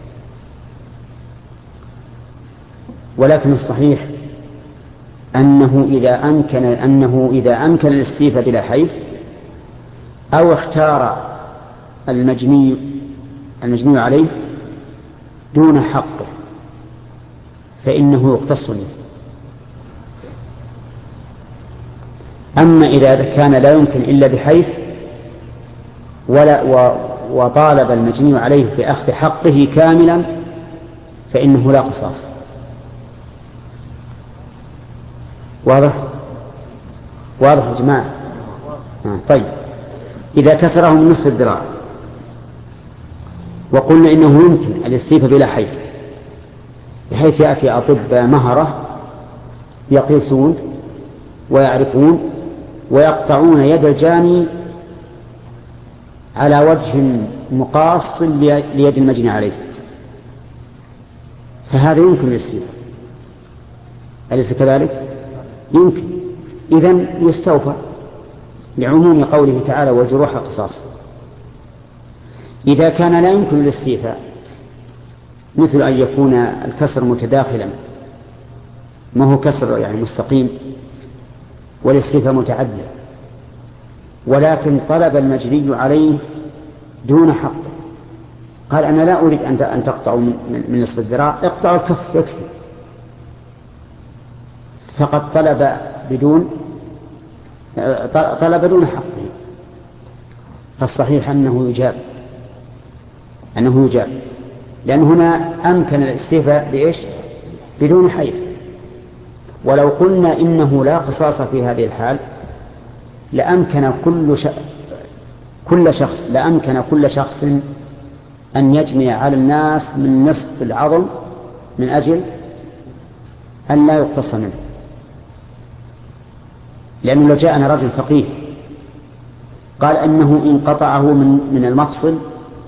ولكن الصحيح أنه إذا أمكن الاستيفاء بلا حيف أو اختار المجني عليه دون حقه فإنه يقتص منه. أما إذا كان لا يمكن إلا بحيث وطالب المجني عليه بأخذ حقه كاملا فإنه لا قصاص. واضح يا جماعة؟ طيب، إذا كسره من نصف الذراع وقلنا إنه يمكن الاستيفاء بلا حيث، بحيث يأتي أطباء مهرة يقيسون ويعرفون ويقطعون يد الجاني على وجه مقاص ليد المجني عليه، فهذا يمكن الاستيفاء، أليس كذلك؟ يمكن. إذن يستوفى لعموم قوله تعالى والجروح قصاص. إذا كان لا يمكن الاستيفاء، مثل أن يكون الكسر متداخلا، ما هو كسر يعني مستقيم والاستيفاء متعدد، ولكن طلب المجني عليه دون حق، قال أنا لا أريد أن تقطعوا من نصف الذراع، اقطعوا الكف يكفي، فقد طلب دون حقه، فالصحيح أنه يجاب، لأن هنا أمكن الاستيفاء بإيش؟ بدون حيف. ولو قلنا إنه لا قصاص في هذه الحال لأمكن كل شخص أن يجني على الناس من نصف العظم من أجل أن لا يقتص منه، لأنه لو جاءنا رجل فقيه قال أنه إن قطعه من المفصل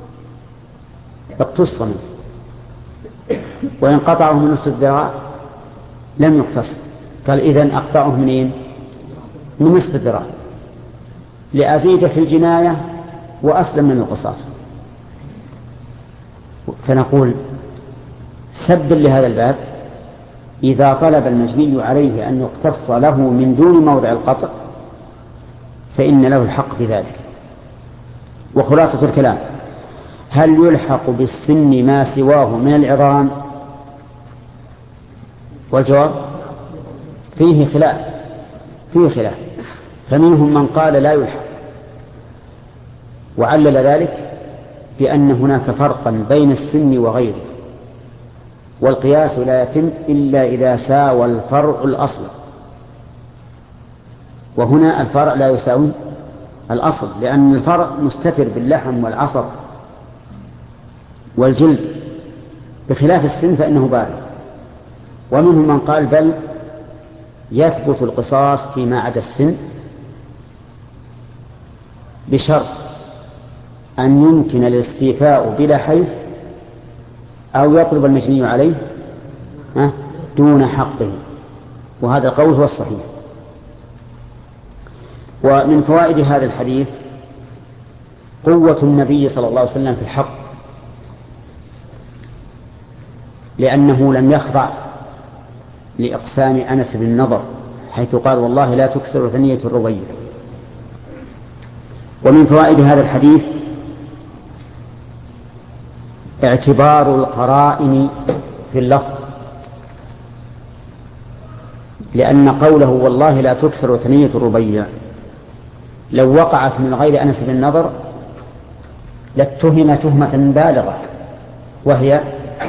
اقتص منه، وإن قطعه من نصف الذراع لم يقتص، قال إذن أقطعه منين؟ من نصف الذراع لأزيد في الجناية وأسلم من القصاص. فنقول سبا لهذا الباب، إذا طلب المجني عليه أن يقتص له من دون موضع القطع فإن له الحق في ذلك. وخلاصة الكلام، هل يلحق بالسن ما سواه من العظام؟ والجواب فيه خلاف، فمنهم من قال لا يلحق، وعلل ذلك بأن هناك فرقا بين السن وغيره، والقياس لا يتم إلا إذا ساوى الفرع الأصل، وهنا الفرع لا يساوي الأصل، لأن الفرع مستتر باللحم والعصب والجلد، بخلاف السن فإنه بارد. ومنهم من قال بل يثبت القصاص فيما عدا السن بشرط أن يمكن الاستيفاء بلا حيف أو يطلب المجني عليه دون حقه، وهذا القول هو الصحيح. ومن فوائد هذا الحديث قوة النبي صلى الله عليه وسلم في الحق، لأنه لم يخضع لإقسام أنس بن النضر حيث قال والله لا تكسر ثنية الربيع. ومن فوائد هذا الحديث اعتبار القرائن في اللفظ، لأن قوله والله لا تكسر ثنية الربيع لو وقعت من غير أنس بن النضر لاتهم تهمة بالغة، وهي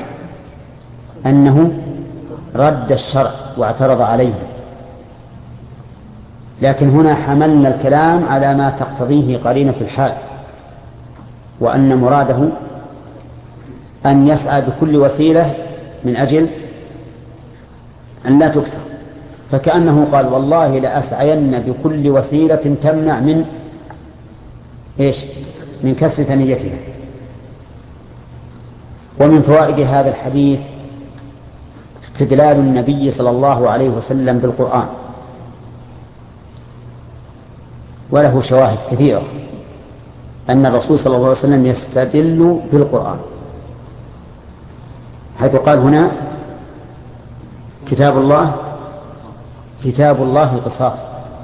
أنه رد الشرع واعترض عليه، لكن هنا حملنا الكلام على ما تقتضيه قرينة الحال، وأن مراده أن يسعى بكل وسيلة من أجل أن لا تكسر، فكأنه قال والله لأسعين بكل وسيلة تمنع من كسر ثنيتها. ومن فوائد هذا الحديث استدلال النبي صلى الله عليه وسلم بالقرآن، وله شواهد كثيرة أن الرسول صلى الله عليه وسلم يستدل بالقرآن، حيث قال هنا كتاب الله قصاص.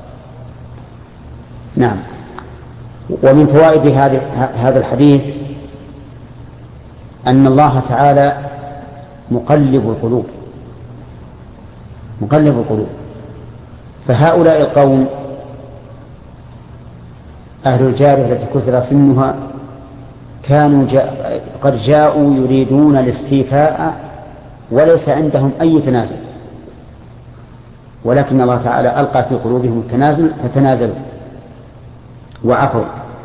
نعم. ومن فوائد هذا الحديث أن الله تعالى مقلب القلوب، فهؤلاء القوم أهل الجارية التي كسر سنها كانوا قد جاءوا يريدون الاستيفاء وليس عندهم أي تنازل، ولكن الله تعالى ألقى في قلوبهم التنازل فتنازلوا وعفوا.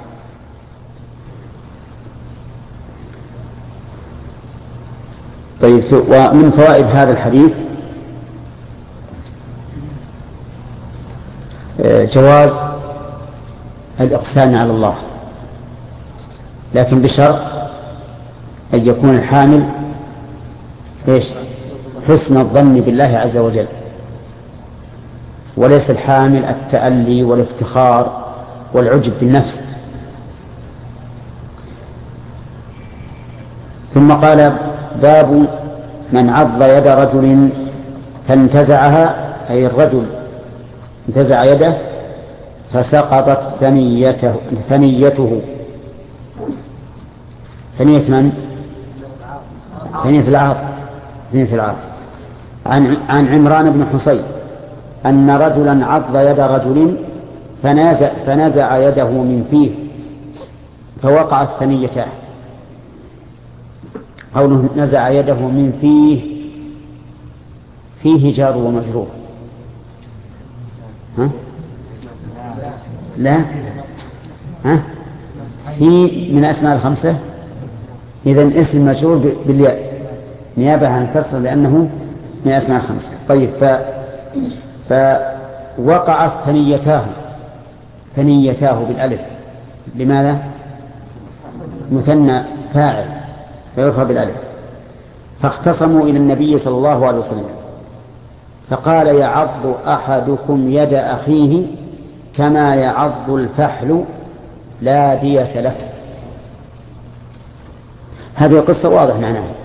طيب، ومن فوائد هذا الحديث جواز الإقسام على الله، لكن بشرط أن يكون الحامل حسن الظن بالله عز وجل، وليس الحامل التألي والافتخار والعجب بالنفس. ثم قال: باب من عض يد رجل فانتزعها، أي الرجل انتزع يده فسقطت ثنيته. ثنية من؟ ثنية العاض. عن عمران بن حصين أن رجلا عض يد رجل فنزع يده من فيه فوقعت ثنيتاه. قوله نزع يده من فيه جار ومجرور. لا، في من أسماء الخمسة، إذن اسم مجرور بالياء نيابة عن الكسر لأنه من أسماء الخمسة. طيب، فوقعت ثنيتاه بالألف. لماذا؟ مثنى فاعل فيرفع بالألف. فاختصموا إلى النبي صلى الله عليه وسلم فقال: يعض أحدكم يد أخيه كما يعض الفحل لا دية له. هذه القصة واضح معناها،